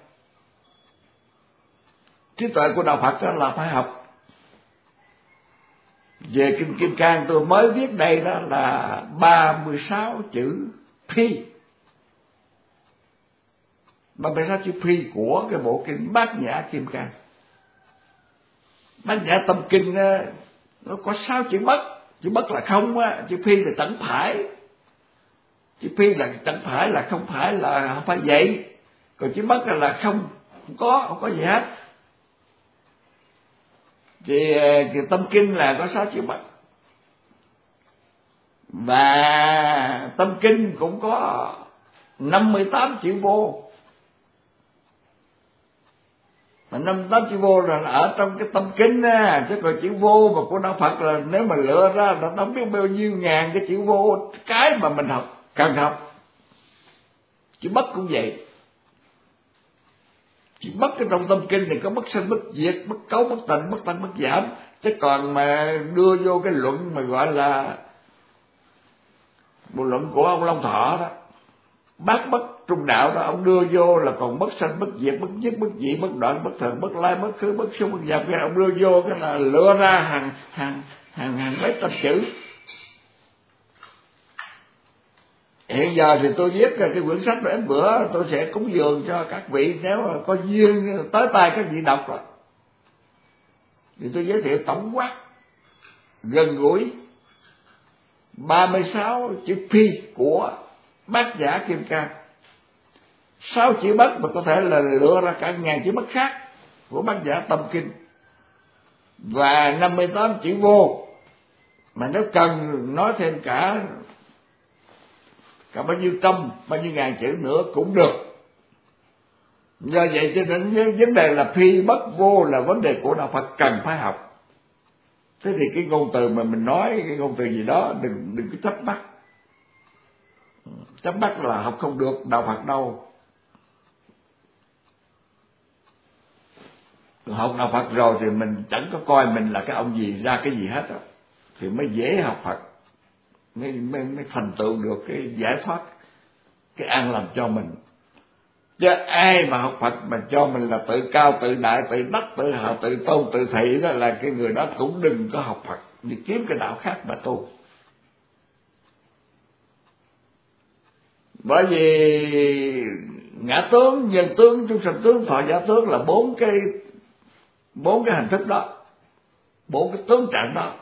A: Trí tuệ của đạo Phật đó là phải học. Về Kinh Kim Cang tôi mới viết đây đó là ba mươi sáu chữ phi. ba mươi sáu chữ phi của cái bộ kinh Bát Nhã Kim Cang. Bát Nhã Tâm Kinh nó có sáu chữ bất. Chữ bất là không á, chữ phi là chẳng phải. Chữ phi là chẳng phải là không phải là không phải vậy. Còn chữ bất là không, không có, không có gì hết. Thì, thì tâm kinh là có sáu chữ bất. Và tâm kinh cũng có năm mươi tám chữ vô. Mà năm mươi tám chữ vô là ở trong cái tâm kinh á, chứ còn chữ vô mà của đạo Phật là nếu mà lựa ra là nó biết bao nhiêu ngàn cái chữ vô, cái mà mình học, cần học. Chữ bất cũng vậy. Chữ bất cái trong tâm kinh thì có bất sanh bất diệt, bất cấu bất tịnh, bất tăng bất giảm. Chứ còn mà đưa vô cái luận mà gọi là bộ luận của ông Long Thọ đó, bát bất trung đạo đó, ông đưa vô là còn bất sanh bất diệt, bất dứt bất dị, bất đoạn bất thường, bất lai bất khứ, bất xúc bất nhập. Cái ông đưa vô cái là lựa ra hàng hàng hàng hàng mấy trăm chữ. Hiện giờ thì tôi viết cái quyển sách đó, đến bữa tôi sẽ cúng dường cho các vị, nếu mà có duyên tới tay các vị đọc rồi thì tôi giới thiệu tổng quát gần gũi ba mươi sáu chữ phi của Bát Nhã Kim Cang. Sáu chữ bất mà có thể là lựa ra cả ngàn chữ bất khác của Bát Nhã Tâm Kinh. Và năm mươi tám chữ vô, mà nếu cần nói thêm cả cả bao nhiêu trăm, bao nhiêu ngàn chữ nữa cũng được. Do vậy cho nên vấn đề là phi bất vô là vấn đề của đạo Phật cần phải học. Thế thì cái ngôn từ mà mình nói, cái ngôn từ gì đó đừng đừng có chấp bắt. Chấp bắt là học không được đạo Phật đâu. Học đạo Phật rồi thì mình chẳng có coi mình là cái ông gì ra cái gì hết đó, thì mới dễ học Phật, mới, mới, mới thành tựu được cái giải thoát, cái an lành cho mình. Chứ ai mà học Phật mà cho mình là tự cao, tự đại, tự đắc, tự hào, tự tôn, tự thị, đó là cái người đó cũng đừng có học Phật, đi kiếm cái đạo khác mà tu. Bởi vì ngã tướng, nhân tướng, chúng sanh tướng, thọ giả tướng là bốn cái bốn cái hình thức đó, bốn cái tướng trạng đó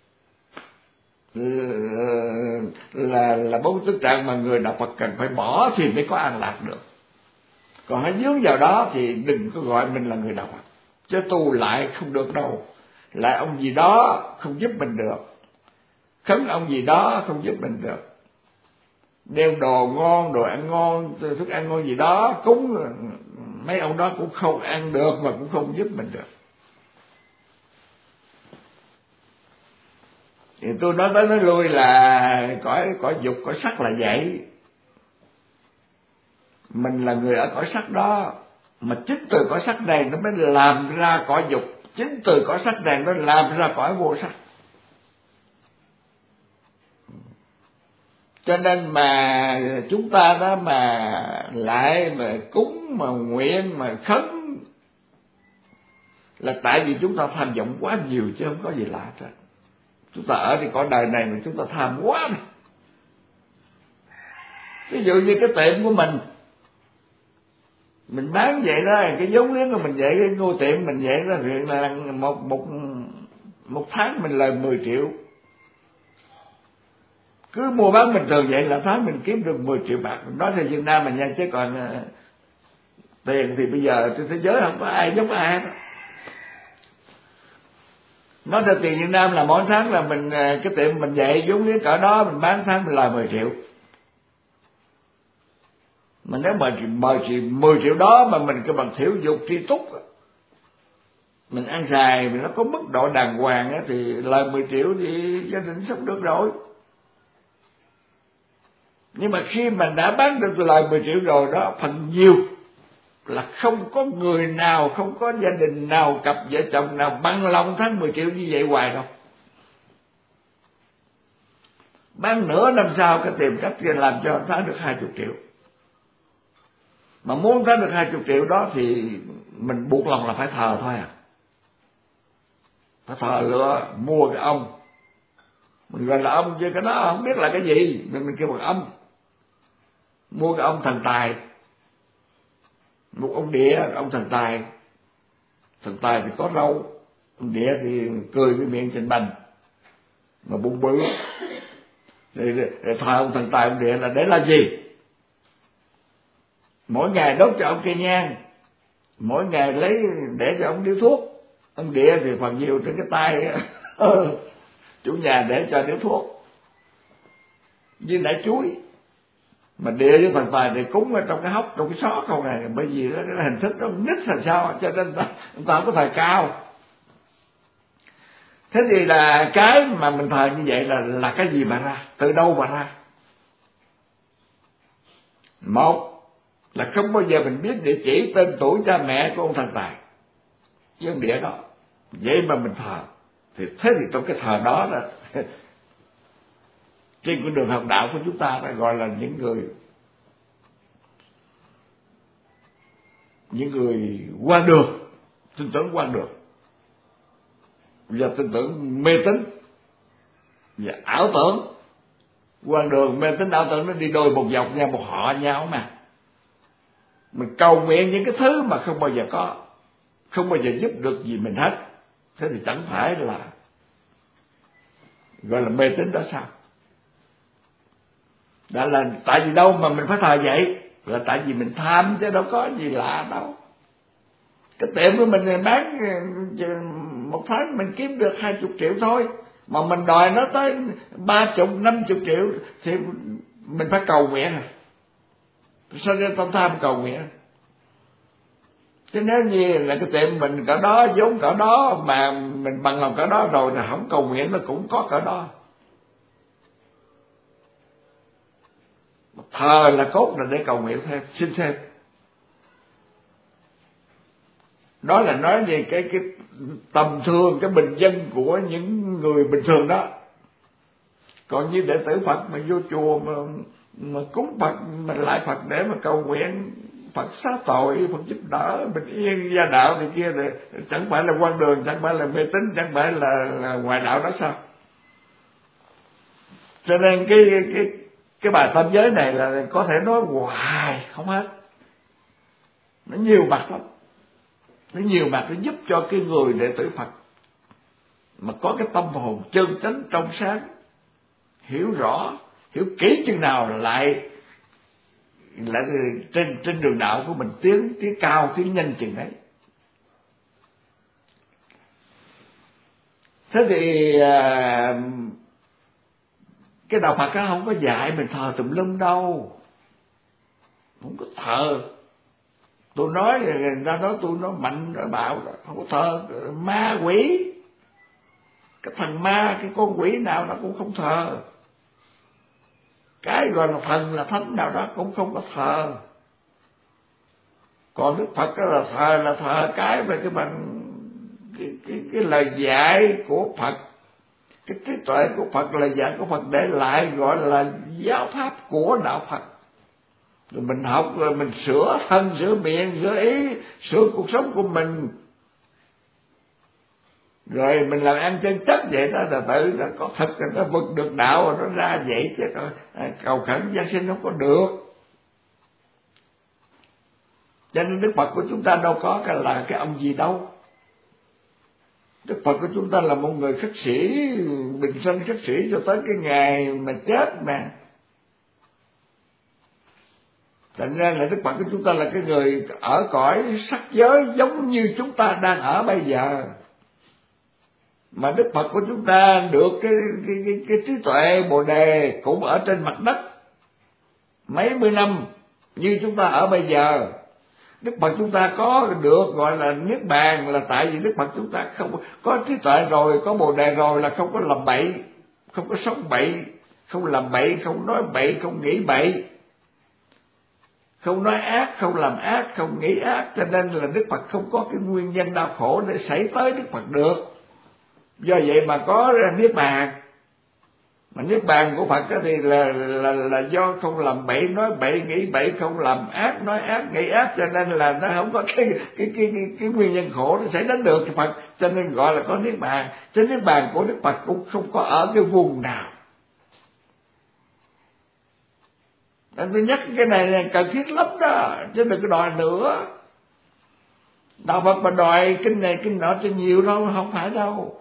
A: là là bốn cái tướng trạng mà người đạo Phật cần phải bỏ thì mới có an lạc được. Còn hãy dướng vào đó thì đừng có gọi mình là người đạo Phật, chứ tu lại không được đâu. Lại ông gì đó không giúp mình được, khấn ông gì đó không giúp mình được, đeo đồ ngon, đồ ăn ngon, thức ăn ngon gì đó cúng mấy ông đó cũng không ăn được và cũng không giúp mình được. Thì tôi nói tới nói lui là cõi cõi dục, cõi sắc là vậy. Mình là người ở cõi sắc đó, mà chính từ cõi sắc này nó mới làm ra cõi dục, chính từ cõi sắc này nó làm ra cõi vô sắc. Cho nên mà chúng ta đó mà lại mà cúng, mà nguyện, mà khấn là tại vì chúng ta tham vọng quá nhiều, chứ không có gì lạ hết. Chúng ta ở thì cõi đời này mà chúng ta tham quá này. Ví dụ như cái tiệm của mình, mình bán vậy đó, cái vốn liếng của mình vậy, cái ngôi tiệm mình vậy đó, hiện là một một một tháng mình lời mười triệu. Cứ mua bán bình thường vậy là tháng mình kiếm được mười triệu bạc. Mình nói theo Việt Nam mà nha, chứ còn uh, tiền thì bây giờ trên thế giới không có ai giống ai đó. Nói theo tiền Việt Nam là mỗi tháng là mình, cái tiệm mình vậy vốn liếng cỡ đó, mình bán tháng mình lời mười triệu. Mà nếu mà mười triệu đó mà mình cái bằng thiểu dục tri túc, mình ăn xài mình nó có mức độ đàng hoàng á, thì lời mười triệu thì gia đình sống được rồi. Nhưng mà khi mình đã bán được lời mười triệu rồi đó, phần nhiều là không có người nào, không có gia đình nào, cặp vợ chồng nào bằng lòng tháng mười triệu như vậy hoài đâu. Bán nửa năm sau cái tìm cách làm cho tháng được hai mươi triệu. Mà muốn tháng được hai mươi triệu đó thì mình buộc lòng là phải thờ thôi à. Phải thờ lựa, mua cái ông. Mình gọi là ông chứ cái đó không biết là cái gì, mình, mình kêu bằng ông. Mua cái ông thần tài, một ông địa, ông thần tài. Thần tài thì có râu, ông địa thì cười cái miệng trên bành mà bụng bự. Để, để, để thờ ông thần tài ông địa là để làm gì? mỗi ngày đốt cho ông cây nhang, mỗi ngày lấy để cho ông điếu thuốc. Ông Địa thì phần nhiều trên cái tay chủ nhà để cho điếu thuốc với nải chuối. Mà Địa với thằng Tài thì cúng ở trong cái hốc, trong cái xó không này, bởi vì đó, cái hình thức nó nít làm sao, cho nên ta, ta không có thờ cao. Thế thì là cái mà mình thờ như vậy là là cái gì mà ra, từ đâu mà ra? Một là không bao giờ mình biết địa chỉ, tên tuổi, cha mẹ của ông thằng Tài với ông Địa đó, vậy mà mình thờ. Thì thế thì trong cái thờ đó là trên con đường học đạo của chúng ta đã gọi là những người những người qua đường, tin tưởng qua đường, và tin tưởng mê tín và ảo tưởng. Qua đường mê tín ảo tưởng nó đi đôi một dọc nhau, một họ nhau mà. Mình cầu nguyện những cái thứ mà không bao giờ có, không bao giờ giúp được gì mình hết. Thế thì chẳng phải là gọi là mê tín đó sao? Đó là tại vì đâu mà mình phải thờ vậy? Là tại vì mình tham chứ đâu có gì lạ đâu. Cái tiệm của mình bán một tháng mình kiếm được hai chục triệu thôi, mà mình đòi nó tới ba chục, năm chục triệu thì mình phải cầu nguyện. Sao nên tao tham cầu nguyện? Chứ nếu như là cái tiệm mình cỡ đó, vốn cỡ đó, mà mình bằng lòng cỡ đó rồi là không cầu nguyện nó cũng có cỡ đó. Thờ là cốt là để cầu nguyện thêm, xin thêm. Đó là nói về cái cái tầm thường, cái bình dân của những người bình thường đó. Còn như đệ tử Phật mà vô chùa mà, mà cúng Phật, mình lại Phật để mà cầu nguyện Phật xá tội, Phật giúp đỡ, bình yên gia đạo thì kia thì chẳng phải là quan đường, chẳng phải là mê tín, chẳng phải là, là ngoại đạo đó sao? Cho nên cái cái cái bài tam giới này là có thể nói hoài không hết. Nó nhiều mặt lắm. Nó nhiều mặt nó giúp cho cái người đệ tử Phật mà có cái tâm hồn chân chánh trong sáng, hiểu rõ, hiểu kỹ chừng nào lại lại trên trên đường đạo của mình tiến tiến cao, tiến nhanh chừng đấy. Thế thì à, cái đạo Phật nó không có dạy mình thờ tùm lum đâu, không có thờ. Tôi nói người ta nói tôi nói mạnh nói bạo, không có thờ ma quỷ, cái thằng ma, cái con quỷ nào nó cũng không thờ. Cái gọi là thần là thánh nào đó cũng không có thờ. Còn Đức Phật đó là thờ là thờ cái về cái bằng cái, cái, cái lời dạy của Phật, cái trí tuệ của Phật, lời dạy của Phật để lại gọi là giáo pháp của đạo Phật. Rồi mình học rồi mình sửa thân, sửa miệng, sửa ý, sửa cuộc sống của mình. Rồi mình làm ăn chân chất vậy đó là tự là có thật là nó vực được đạo rồi nó ra vậy chứ cầu khẩn giáng sinh không có được. Cho nên Đức Phật của chúng ta đâu có cái là cái ông gì đâu. Đức Phật của chúng ta là một người khất sĩ, bình sanh khất sĩ cho tới cái ngày mà chết mà. Thành ra là Đức Phật của chúng ta là cái người ở cõi sắc giới giống như chúng ta đang ở bây giờ. Mà Đức Phật của chúng ta được cái cái cái, cái trí tuệ Bồ đề cũng ở trên mặt đất mấy mươi năm như chúng ta ở bây giờ. Đức Phật chúng ta có được gọi là niết bàn là tại vì Đức Phật chúng ta không có trí tuệ rồi, có Bồ đề rồi là không có làm bậy, không có sống bậy, không làm bậy, không nói bậy, không nghĩ bậy, không nói ác, không làm ác, không nghĩ ác. Cho nên là Đức Phật không có cái nguyên nhân đau khổ để xảy tới Đức Phật được. Do vậy mà có niết bàn. Mà niết bàn của Phật thì là là là do không làm bậy, nói bậy, nghĩ bậy, không làm ác, nói ác, nghĩ ác, cho nên là nó không có cái cái cái cái, cái nguyên nhân khổ nó xảy đến được Phật, cho nên gọi là có niết bàn. Chứ niết bàn của Đức Phật cũng không có ở cái vùng nào. Tôi nhắc cái này là cần thiết lắm đó, chứ đừng có đòi nữa. Đạo Phật mà đòi kinh này kinh nọ cho nhiều đâu, không phải đâu.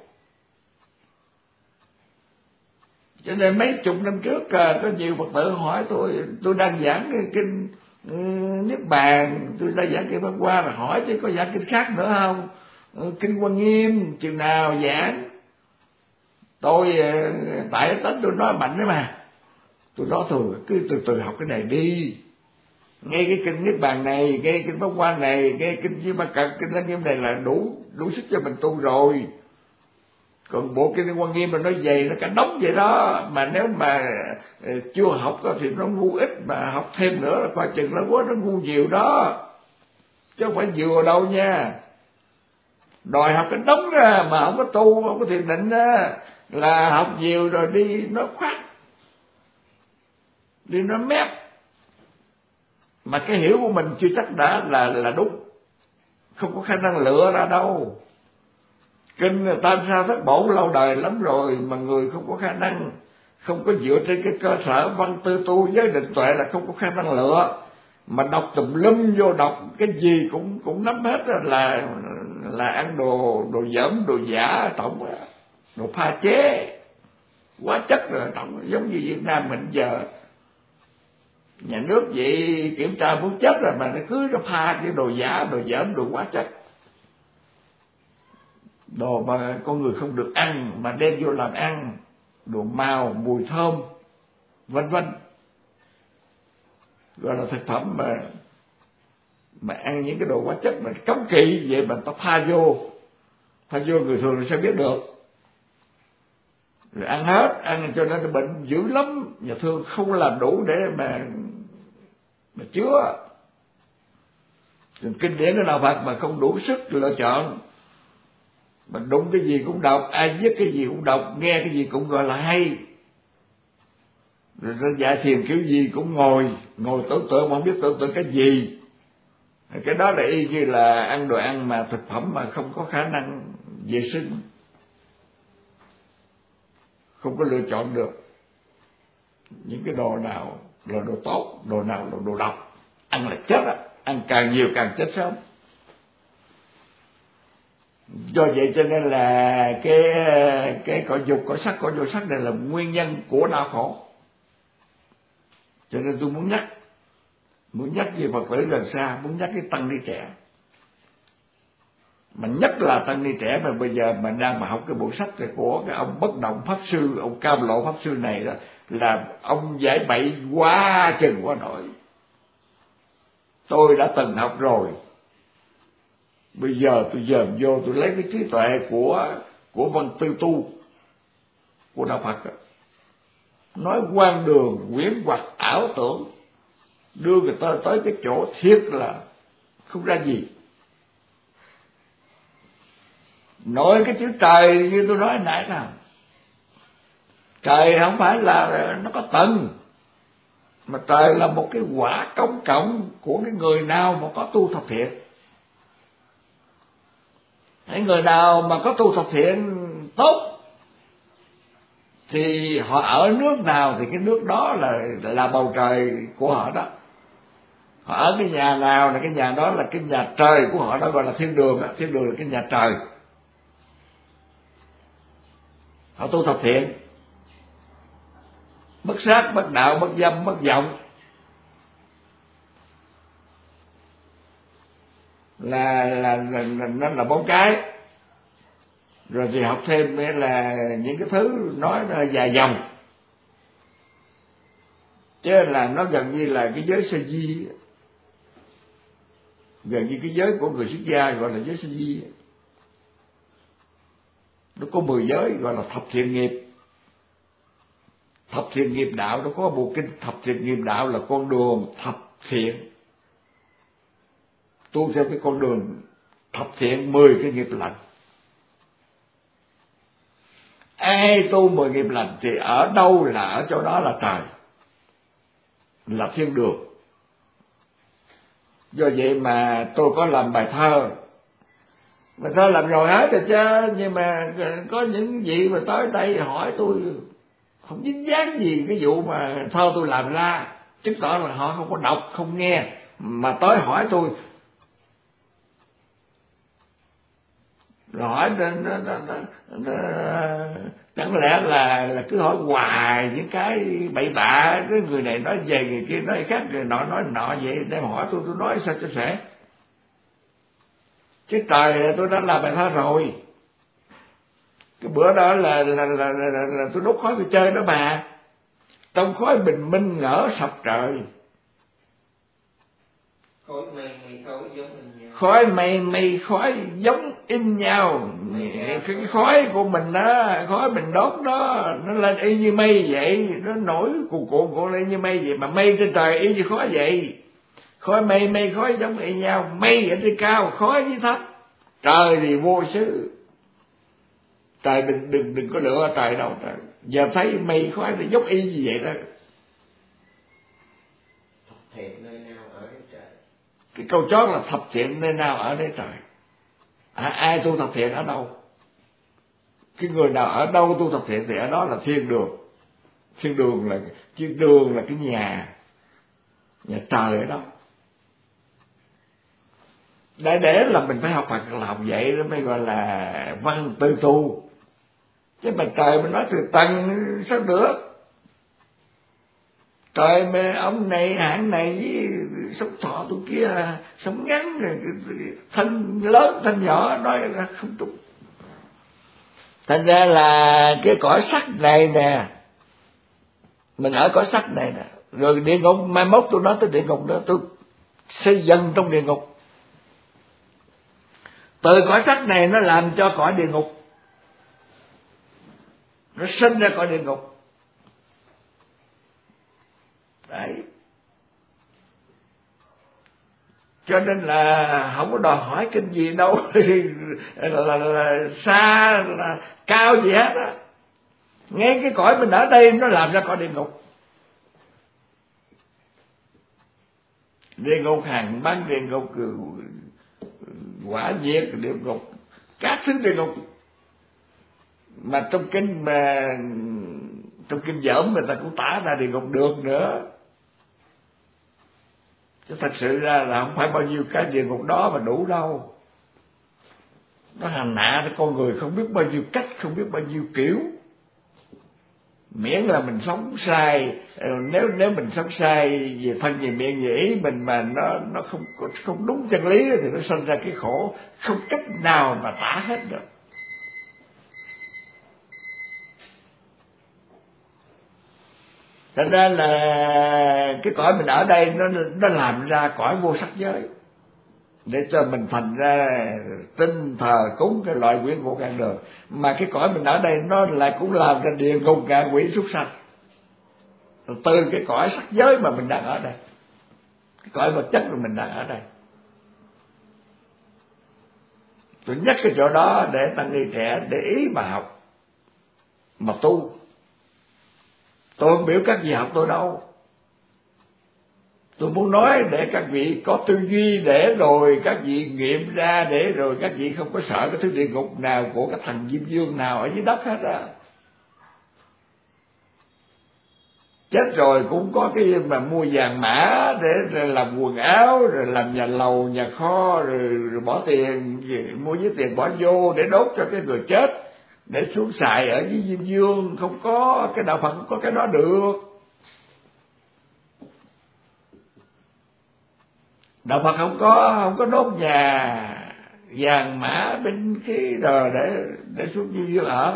A: Cho nên mấy chục năm trước có nhiều Phật tử hỏi tôi, tôi đang giảng cái kinh Niết Bàn tôi đã giảng kinh Pháp Hoa, mà hỏi chứ có giảng kinh khác nữa không? Kinh Quan Nghiêm chừng nào giảng? Tôi tại tính tôi nói mạnh đấy mà, tôi nói thôi cứ từ từ học cái này đi, nghe cái kinh Niết Bàn này, nghe kinh Pháp Hoa này, nghe kinh Di Ba Cật, kinh Lăng Nghiêm này là đủ đủ sức cho mình tu rồi. Còn bộ kinh Quan Nghiêm mà nói dày nó cả đống vậy đó, mà nếu mà chưa học đó thì nó ngu ít, mà học thêm nữa là coi chừng nó quá, nó ngu nhiều đó, chứ không phải vừa đâu nha. Đòi học cái đống ra mà không có tu, không có thiền định á, là học nhiều rồi đi nó khoát, đi nó mép, mà cái hiểu của mình chưa chắc đã là là đúng, không có khả năng lựa ra đâu. Kinh Tam Sa Thất Bổn lâu đời lắm rồi, mà người không có khả năng, không có dựa trên cái cơ sở văn tư tu giới định tuệ là không có khả năng lựa, mà đọc tùm lum vô, đọc cái gì cũng cũng nắm hết là là ăn đồ đồ dởm, đồ giả tổng, đồ pha chế quá chất rồi tổng. Giống như Việt Nam mình giờ nhà nước vậy, kiểm tra muốn chất rồi mà nó cứ nó pha cái đồ giả, đồ dởm, đồ quá chất, đồ mà con người không được ăn mà đem vô làm ăn, đồ màu, mùi thơm, vân vân, gọi là thực phẩm mà mà ăn những cái đồ hóa chất mà cấm kỵ vậy mà ta pha vô, pha vô người thường sẽ biết được, rồi ăn hết, ăn cho nên bệnh dữ lắm, nhà thương không làm đủ để mà mà chữa. Rồi kinh điển của đạo Phật mà không đủ sức lựa chọn, mà đụng cái gì cũng đọc, ai viết cái gì cũng đọc, nghe cái gì cũng gọi là hay, rồi dạy thiền kiểu gì cũng ngồi ngồi tưởng tượng mà không biết tưởng tượng cái gì. Cái đó là y như là ăn đồ ăn mà thực phẩm mà không có khả năng vệ sinh, không có lựa chọn được những cái đồ nào là đồ tốt, đồ nào là đồ độc, ăn là chết á, ăn càng nhiều càng chết sớm. Do vậy cho nên là cái cái cõi dục, cõi sắc, cõi vô sắc này là nguyên nhân của đau khổ. Cho nên tôi muốn nhắc, muốn nhắc về Phật tử gần xa, muốn nhắc cái tăng ni trẻ, mà nhất là tăng ni trẻ mà bây giờ mình đang mà học cái bộ sách của cái ông Bất Động Pháp Sư, ông Cam Lộ Pháp Sư này đó, là ông giải bậy quá chừng quá nổi. Tôi đã từng học rồi, bây giờ tôi dòm vô, tôi lấy cái trí tuệ của của văn tư tu của đạo Phật đó, nói quan đường quyển hoặc ảo tưởng, đưa người ta tới cái chỗ thiệt là không ra gì. Nói cái chữ trời như tôi nói nãy nào, trời không phải là nó có tầng, mà trời là một cái quả công cộng của cái người nào mà có tu thập thiện. Những người nào mà có tu thập thiện tốt thì họ ở nước nào thì cái nước đó là là bầu trời của họ đó. Họ ở cái nhà nào là cái nhà đó là cái nhà trời của họ đó, gọi là thiên đường. Thiên đường là cái nhà trời. Họ tu thập thiện, bất sát, bất đạo, bất dâm, bất vọng, là là là, là nó là bốn cái. Rồi thì học thêm là những cái thứ nói nó dài dòng, chứ là nó gần như là cái giới sa di, gần như cái giới của người xuất gia gọi là giới sa di. Nó có mười giới gọi là thập thiện nghiệp. Thập thiện nghiệp đạo, nó có bộ kinh thập thiện nghiệp đạo là con đường thập thiện, tu theo cái con đường thập thiện mười cái nghiệp lành. Ai tu mười nghiệp lành thì ở đâu là ở chỗ đó là trời, là thiên đường. Do vậy mà tôi có làm bài thơ, bài thơ làm rồi hết rồi chứ, nhưng mà có những vị mà tới đây hỏi tôi không dính dáng gì cái vụ mà thơ tôi làm ra, chứng tỏ là họ không có đọc, không nghe, mà tới hỏi tôi Rồi hỏi nó, nó, nó, nó, nó, chẳng lẽ là là cứ hỏi hoài những cái bậy bạ, cái người này nói về người kia nói khác, người nọ nói nọ vậy, để mà hỏi tôi tôi nói sao cho sẽ. Chứ trời tôi đã làm bài thơ rồi. Cái bữa đó là là, là, là, là, là tôi đốt khói tôi chơi đó bà. Trong khói bình minh ngỡ sập trời.
B: Khói mây mây khói giống in nhau.
A: Khói mây mây khói giống in nhau. Cái khói của mình đó, khói mình đốt đó, nó lên y như mây vậy, nó nổi cuồn cuộn cuộn lên như mây vậy, mà mây trên trời y như khói vậy. Khói mây mây khói giống y nhau, mây ở trên cao, khói dưới thấp. Trời thì vô xứ. Trời đừng đừng đừng có lựa trời đâu trời. Giờ thấy mây khói thì giống y như vậy đó.
B: Thập thiện nơi nào ở đây trời.
A: Cái câu chót là thập thiện nơi nào ở đây trời. À, ai tu thập thiện ở đâu? Cái người nào ở đâu tu thập thiện thì ở đó là thiên đường. Thiên đường là thiên đường là cái nhà nhà trời ở đó. Để để là mình phải học Phật làm vậy đó mới gọi là văn tư tu. Chứ mà trời mình nói từ tầng sao được. Trời mà ông này hạng này với sống thọ tụi kia sống ngắn thân lớn thân nhỏ nói là không đúng. Thành ra là cái cõi sắc này nè, mình ở cõi sắc này nè, rồi địa ngục mai mốt tôi nói tới địa ngục đó, tôi xây dần trong địa ngục. Từ cõi sắc này nó làm cho cõi địa ngục, nó sinh ra cõi địa ngục. Đấy. Cho nên là không có đòi hỏi kinh gì đâu là, là, là, là xa là cao gì hết á. Ngay cái cõi mình ở đây nó làm ra cõi địa ngục. Địa ngục hàng băng, địa ngục quả diệt, địa ngục các thứ địa ngục mà trong kinh mà trong kinh Dởm người ta cũng tả ra địa ngục được nữa. Chứ thật sự ra là không phải bao nhiêu cái địa ngục đó mà đủ đâu. Nó hành hạ cho con người không biết bao nhiêu cách, không biết bao nhiêu kiểu. Miễn là mình sống sai, nếu nếu mình sống sai về thân về miệng về ý mình mà nó nó không không đúng chân lý thì nó sinh ra cái khổ không cách nào mà tả hết được. Thành ra là cái cõi mình ở đây nó nó làm ra cõi vô sắc giới để cho mình thành ra tinh thờ cúng cái loại quyển của ngàn đường. Mà cái cõi mình ở đây nó lại cũng làm ra địa ngục ngạ quỷ súc sanh từ cái cõi sắc giới mà mình đang ở đây, cái cõi vật chất mà mình đang ở đây. Tôi nhắc cái chỗ đó để tăng ni trẻ để ý mà học mà tu. Tôi không biểu các vị học tôi đâu. Tôi muốn nói để các vị có tư duy, để rồi các vị nghiệm ra, để rồi các vị không có sợ cái thứ địa ngục nào của cái thằng Diêm Dương nào ở dưới đất hết á. Chết rồi cũng có cái mà mua vàng mã để làm quần áo, rồi làm nhà lầu, nhà kho, rồi, rồi bỏ tiền, mua với tiền bỏ vô để đốt cho cái người chết, để xuống xài ở dưới Diêm Dương. Không có, cái đạo Phật không có cái đó được. Đạo Phật không có không có đốt nhà vàng mã binh khí rồi để để xuống Diêm Dương ở.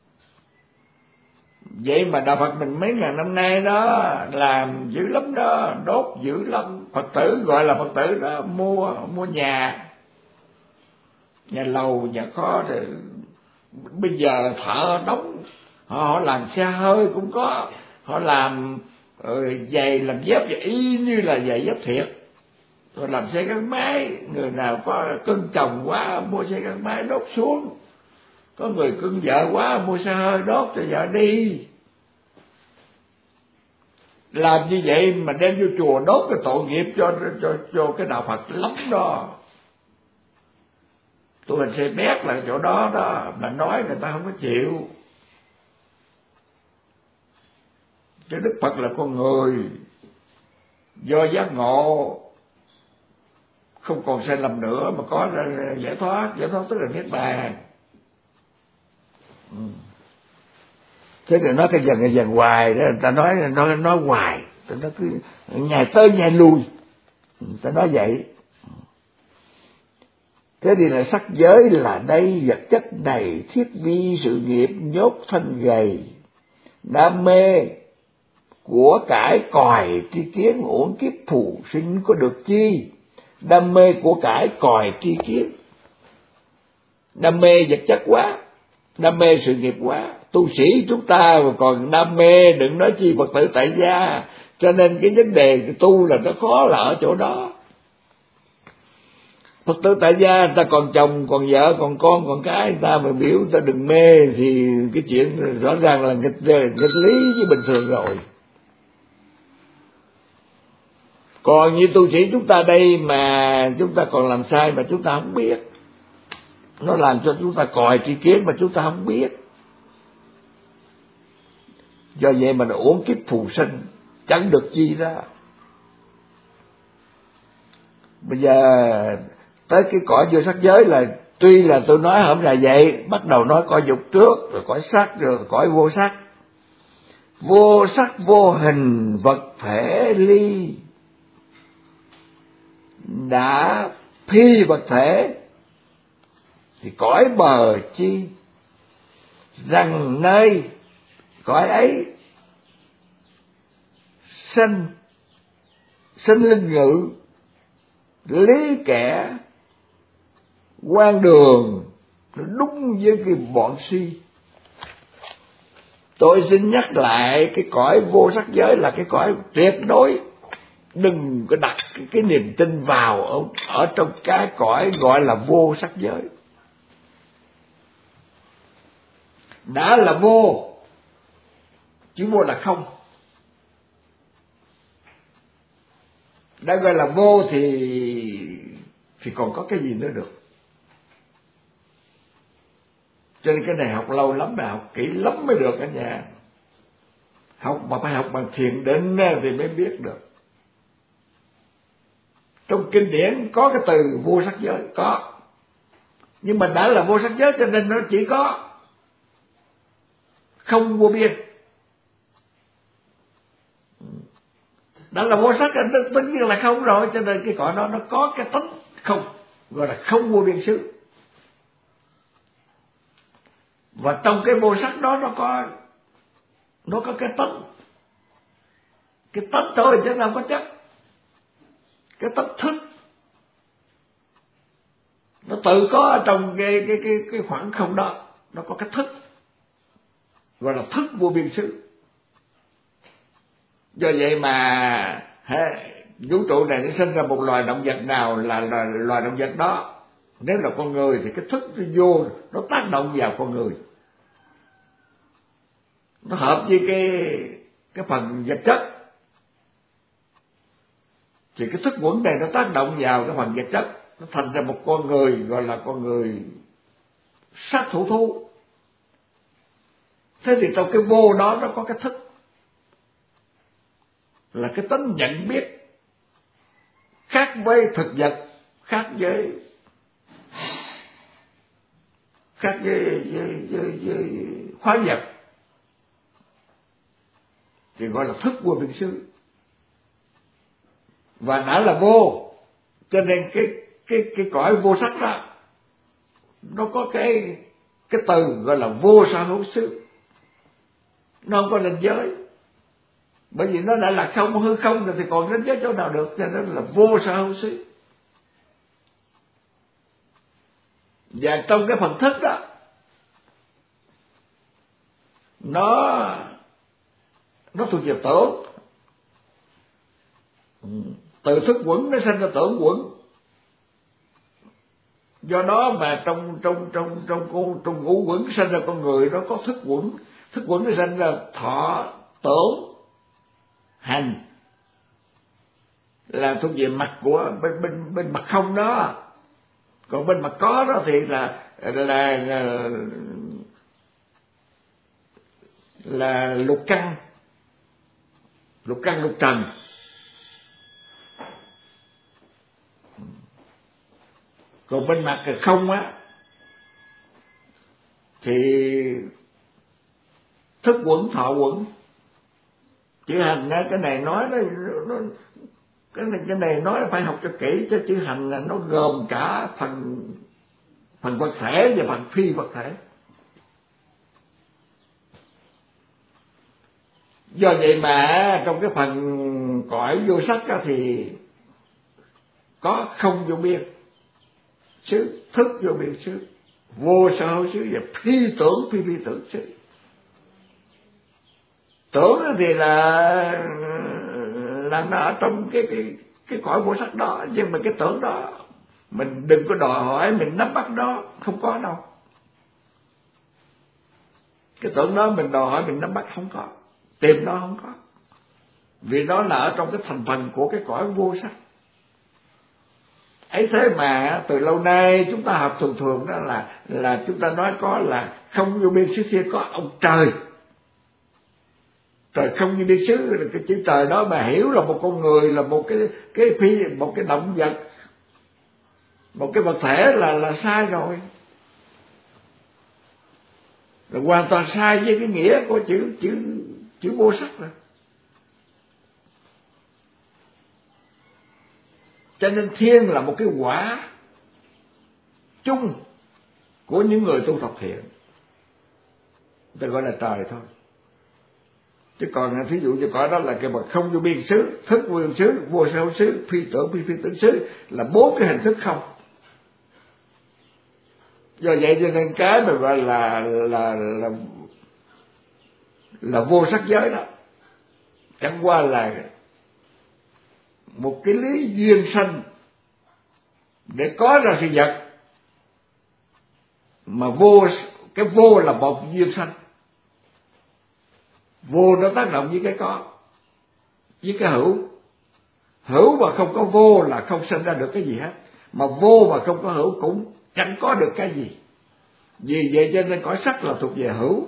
A: Vậy mà đạo Phật mình mấy ngàn năm nay đó làm dữ lắm đó, đốt dữ lắm. Phật tử gọi là Phật tử đó mua mua nhà, nhà lầu, nhà kho rồi bây giờ thợ đóng, họ, họ làm xe hơi cũng có, họ làm ừ, giày làm dép vậy y như là giày dép thiệt. Rồi làm xe gắn máy, người nào có cưng chồng quá mua xe gắn máy đốt xuống, có người cưng vợ quá mua xe hơi đốt cho vợ đi. Làm như vậy mà đem vô chùa đốt cái tội nghiệp cho cho cho cái đạo Phật lắm đó. Tôi hình xe bét là chỗ đó đó, mà nói người ta không có chịu. Chứ Đức Phật là con người, do giác ngộ không còn sai lầm nữa mà có ra giải thoát. Giải thoát tức là niết bàn. Ừ. Thế thì nói cái dần cái dần hoài đó, người ta nói nói nói hoài, ta nói cứ nhảy tới nhảy lui, người ta nói vậy. Thế thì là sắc giới là đây, vật chất này, thiết vi sự nghiệp nhốt thân gầy, đam mê của cải còi tri kiến, uổng kiếp phù sinh có được chi. Đam mê của cải còi tri kiến, đam mê vật chất quá, đam mê sự nghiệp quá. Tu sĩ chúng ta mà còn đam mê, đừng nói chi Phật tử tại gia. Cho nên cái vấn đề tu là nó khó là ở chỗ đó. Phật tử tại gia người ta còn chồng, còn vợ, còn con, còn cái, người ta mà biểu người ta đừng mê thì cái chuyện rõ ràng là nghịch, nghịch lý với bình thường rồi. Còn như tu sĩ chúng ta đây mà chúng ta còn làm sai mà chúng ta không biết, nó làm cho chúng ta còi tri kiến mà chúng ta không biết. Do vậy mà nó uổng kiếp phù sinh, chẳng được chi đó. Bây giờ tới cái cõi vô sắc giới là tuy là tôi nói hôm nay vậy, bắt đầu nói cõi dục trước, rồi cõi sắc, rồi cõi vô sắc. Vô sắc vô hình vật thể ly, đã phi vật thể thì cõi bờ chi, rằng nơi cõi ấy sinh sinh linh ngự, lý kẻ quan đường, đúng với cái bọn si. Tôi xin nhắc lại cái cõi vô sắc giới là cái cõi tuyệt đối. Đừng có đặt cái, cái niềm tin vào ở, ở trong cái cõi gọi là vô sắc giới. Đã là vô, chữ vô là không. Đã gọi là vô thì thì còn có cái gì nữa được. Cho nên cái này học lâu lắm, mà học kỹ lắm mới được cả nhà. Học mà phải học bằng thiền định thì mới biết được. Trong kinh điển có cái từ vô sắc giới, có. Nhưng mà đã là vô sắc giới cho nên nó chỉ có không vô biên. Đã là vô sắc tất nhiên là không rồi, cho nên cái cõi đó nó có cái tính không, gọi là không vô biên xứ. Và trong cái vô sắc đó nó có nó có cái tính, cái tính thôi chứ không có chất. Cái tính thức nó tự có ở trong cái cái cái cái khoảng không đó, nó có cái thức gọi là thức vô biên xứ. Do vậy mà he, vũ trụ này nó sinh ra một loài động vật nào là, là loài động vật đó. Nếu là con người thì cái thức nó vô, nó tác động vào con người, nó hợp với cái cái phần vật chất, thì cái thức quẩn này nó tác động vào cái phần vật chất, nó thành ra một con người gọi là con người sát thủ thú. Thế thì trong cái vô đó nó có cái thức, là cái tính nhận biết, khác với thực vật, khác với khác với, với, với, với khoáng vật, thì gọi là thức vô biên xứ. Và đã là vô, cho nên cái cái cái cõi vô sắc đó nó có cái cái từ gọi là vô sở hữu xứ, nó không có ranh giới. Bởi vì nó đã là không, hư không rồi thì còn ranh giới chỗ nào được, cho nên là vô sở hữu xứ. Và trong cái phần thức đó, nó nó thuộc về tưởng. Từ thức quẩn nó sinh ra tưởng quẩn. Do đó mà trong trong trong trong trong, trong ngũ quẩn sinh ra con người, nó có thức quẩn. Thức quẩn nó sinh ra thọ, tưởng, hành, là thuộc về mặt của bên bên bên mặt không đó. Còn bên mặt có đó thì là là là, là lục căn, lục căn lục trần. Còn bên mặt không á thì thức quẩn thọ quẩn. Chữ hành á, cái này nói nó, nó cái này cái này nói là phải học cho kỹ, chứ chữ hành là nó gồm cả phần phần vật thể và phần phi vật thể. Do vậy mà trong cái phần cõi vô sắc á, thì có không vô biên xứ, thức vô biên xứ, vô sở hữu xứ và phi tưởng phi phi tưởng xứ. Tưởng thì là là nó ở trong cái cái cái cõi vô sắc đó, nhưng mà cái tưởng đó mình đừng có đòi hỏi mình nắm bắt đó, không có đâu. Cái tưởng đó mình đòi hỏi mình nắm bắt không có, tìm nó không có, vì nó là ở trong cái thành phần của cái cõi vô sắc. Ấy thế mà từ lâu nay chúng ta học thường thường đó là là chúng ta nói có là không vô biên xứ kia có ông trời. Trời không như biên xứ là cái chữ trời đó mà hiểu là một con người, là một cái cái phi, một cái động vật, một cái vật thể là là sai rồi. Là hoàn toàn sai với cái nghĩa của chữ chữ chữ vô sắc rồi. Cho nên thiên là một cái quả chung của những người tu tập thiện, ta gọi là trời thôi. Chứ còn thí dụ như cõi đó là cái bậc không vô biên xứ, thức vô biên xứ, vô sở hữu xứ, phi tưởng phi phi tưởng xứ, là bốn cái hình thức không. Do vậy cho nên cái mà gọi là là là là vô sắc giới đó chẳng qua là một cái lý duyên sanh để có ra sự vật, mà vô cái vô là một duyên sanh. Vô nó tác động với cái có, với cái hữu. Hữu mà không có vô là không sinh ra được cái gì hết, mà vô mà không có hữu cũng chẳng có được cái gì. Vì vậy cho nên cõi sắc là thuộc về hữu,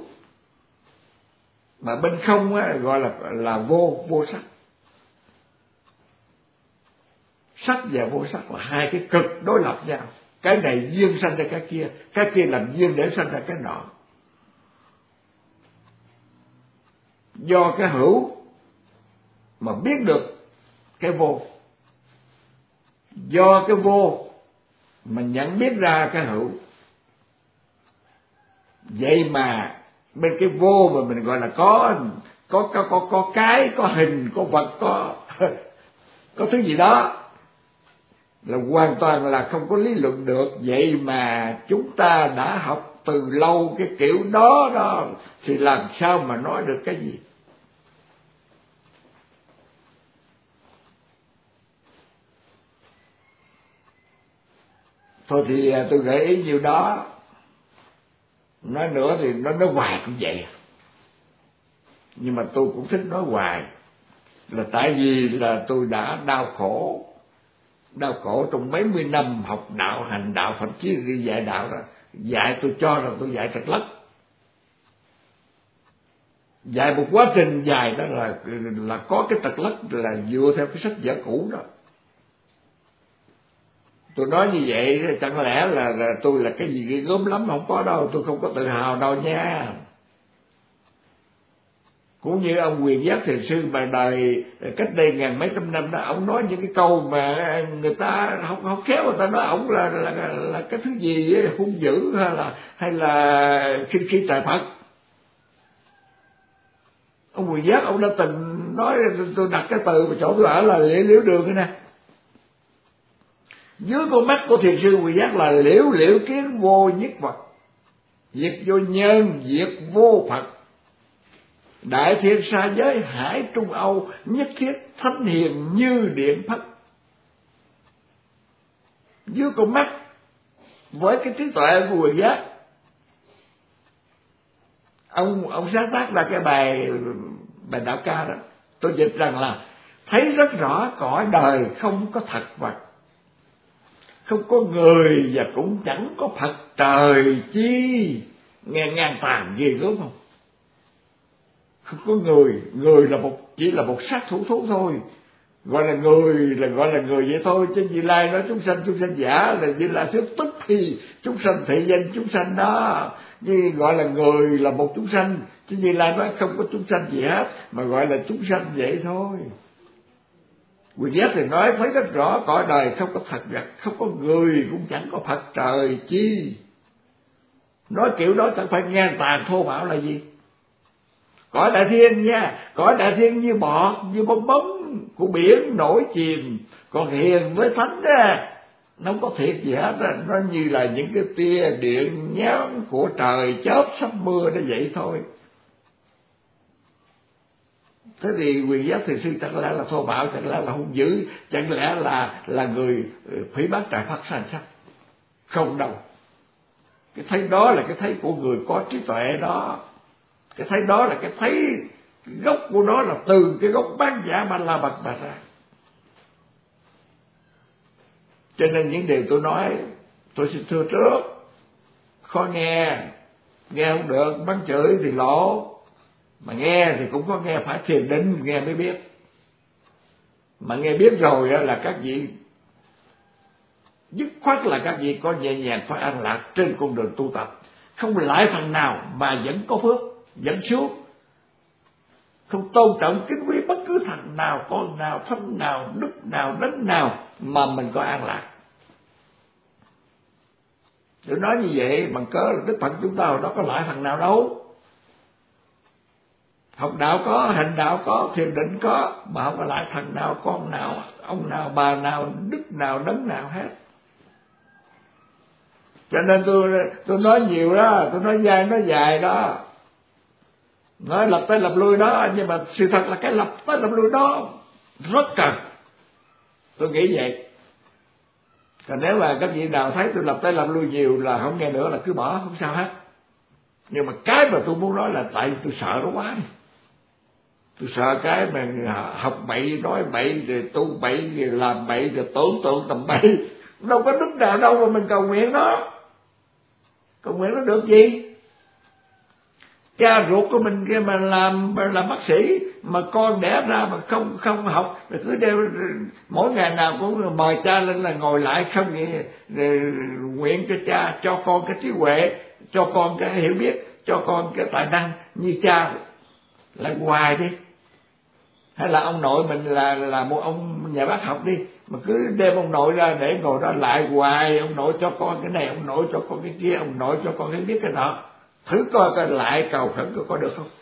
A: mà bên không á, gọi là là vô vô sắc. Sắc và vô sắc là hai cái cực đối lập nhau. Cái này duyên sanh ra cái kia, cái kia làm duyên để sanh ra cái nọ. Do cái hữu mà biết được cái vô, do cái vô mà nhận biết ra cái hữu. Vậy mà bên cái vô mà mình gọi là có có có có có cái, có hình, có vật, có có thứ gì đó, là hoàn toàn là không có lý luận được. Vậy mà chúng ta đã học từ lâu cái kiểu đó đó, thì làm sao mà nói được cái gì? Thôi thì tôi gợi ý nhiêu đó. Nói nữa thì nó nói hoài cũng vậy, nhưng mà tôi cũng thích nói hoài, là tại vì là tôi đã đau khổ đau khổ trong mấy mươi năm học đạo, hành đạo, thậm chí đi dạy đạo đó. Dạy tôi cho rằng tôi dạy trật lất, dạy một quá trình dài đó là là có cái trật lất, là dựa theo cái sách vở cũ đó. Tôi nói như vậy chẳng lẽ là, là tôi là cái gì ghê gớm lắm? Không có đâu, tôi không có tự hào đâu nha. Cũng như ông Quyền Giác Thiền Sư mà đời cách đây ngàn mấy trăm năm đó, ông nói những cái câu mà người ta không không khéo, người ta nói ông là là, là là cái thứ gì ấy, hung dữ hay là hay là khinh khi trời Phật. Ông Quyền Giác ông đã từng nói, tôi đặt cái từ mà chỗ tôi ở là liễu liễu đường cái nè. Dưới con mắt của Thiền Sư Quyền Giác là liễu liễu kiến vô nhất vật, diệt vô nhân, diệt vô Phật. Đại thiên sa giới hải trung âu, nhất thiết thánh hiền như điện phất. Dưới con mắt với cái trí tuệ của Quyền Giác, ông ông sáng tác ra cái bài bài đạo ca đó. Tôi dịch rằng là thấy rất rõ cõi đời không có thật vật, không có người và cũng chẳng có Phật trời chi. Nghe ngang tàn ghê gớm không? Không có người, người là một chỉ là một sát thủ thú thôi, gọi là người là gọi là người vậy thôi, chứ Như Lai nói chúng sanh chúng sanh giả là Như Lai thuyết tức thì chúng sanh thị danh chúng sanh đó, như gọi là người là một chúng sanh, chứ Như Lai nói không có chúng sanh gì hết mà gọi là chúng sanh vậy thôi. Quyền giác thì nói thấy rất rõ, cõi đời không có thật vật, không có người, cũng chẳng có Phật trời chi. Nói kiểu đó chẳng phải ngang tàn thô bạo là gì. Cõi đại thiên nha, cõi đại thiên như bọt, như bong bóng của biển nổi chìm, còn hiền với thánh á, nó không có thiệt gì hết á, nó như là những cái tia điện nhám của trời chớp sắp mưa nó vậy thôi. Thế thì Quyền giác thiền sư chẳng lẽ là thô bạo, chẳng lẽ là hung dữ, chẳng lẽ là là người phỉ báng trại Phật hay sao? Không đâu. Cái thấy đó là cái thấy của người có trí tuệ đó. Cái thấy đó là cái thấy gốc của nó là từ cái gốc Bán Giả Ba La Mật mà ra. Cho nên những điều tôi nói tôi xin thưa trước, khó nghe, nghe không được, mắng chửi thì lỗ, mà nghe thì cũng có nghe phải thiền định nghe mới biết. Mà nghe biết rồi là các vị dứt khoát là các vị có nhẹ nhàng phải an lạc trên con đường tu tập, không lại thằng nào mà vẫn có phước, vẫn xuống, không tôn trọng kính quý bất cứ thằng nào, con nào, thánh nào, đức nào, đấng nào mà mình có an lạc. Tôi nói như vậy bằng cớ là Đức Phật chúng ta hồi đó có lại thằng nào đâu. Học đạo có, hành đạo có, thiền định có, mà không có lại thằng nào, con nào, ông nào, bà nào, đức nào, đấng nào hết. Cho nên tôi tôi nói nhiều đó, tôi nói dài nói dài đó, nói lập tới lập lui đó, nhưng mà sự thật là cái lập tới lập lui đó rất cần. Tôi nghĩ vậy. Còn nếu mà các vị nào thấy tôi lập tới lập lui nhiều là không nghe nữa là cứ bỏ, không sao hết. Nhưng mà cái mà tôi muốn nói là tại tôi sợ nó quá. Tôi sợ cái mà học bậy, nói bậy, rồi tu bậy, rồi làm bậy, rồi tưởng tượng tầm bậy. Đâu có đức nào đâu mà mình cầu nguyện đó. Cầu nguyện nó được gì? Cha ruột của mình kia mà làm làm bác sĩ, mà con đẻ ra mà không không học, rồi cứ đeo mỗi ngày nào cũng mời cha lên là ngồi lại không vậy, rồi nguyện cho cha cho con cái trí huệ, cho con cái hiểu biết, cho con cái tài năng như cha, lại hoài đi. Hay là ông nội mình là là một ông nhà bác học đi, mà cứ đem ông nội ra để ngồi đó lại hoài, ông nội cho con cái này, ông nội cho con cái kia, ông nội cho con cái biết cái nọ. Thử coi coi lại cầu khẩn coi có được không.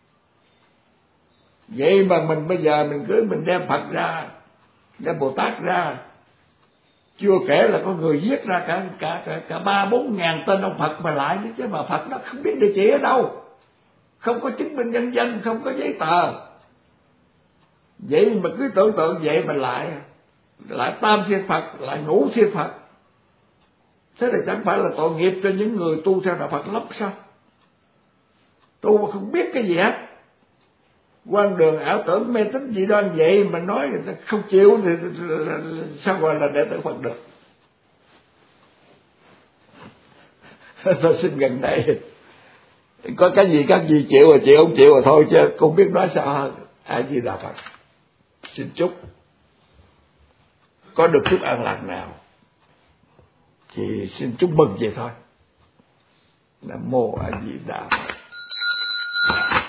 A: Vậy mà mình bây giờ mình cứ mình đem Phật ra, đem Bồ Tát ra, chưa kể là có người viết ra cả cả cả, cả ba bốn ngàn tên ông Phật mà lại chứ, mà Phật nó không biết địa chỉ ở đâu, không có chứng minh nhân dân, không có giấy tờ. Vậy mà cứ tưởng tượng vậy mà lại lại tam thiên Phật, lại ngũ thiên Phật. Thế thì chẳng phải là tội nghiệp cho những người tu theo đạo Phật lắm sao? Tu mà không biết cái gì hết, quan đường ảo tưởng mê tín dị đoan vậy mà nói người ta không chịu thì sao gọi là đệ tử Phật được? Tôi xin gần đây có cái gì các vị chịu rồi chịu, không chịu rồi thôi, chứ không biết nói sao hơn. A Di Đà Phật. Xin chúc có được chút an lạc nào thì xin chúc mừng vậy thôi. Nam mô A Di Đà Phật.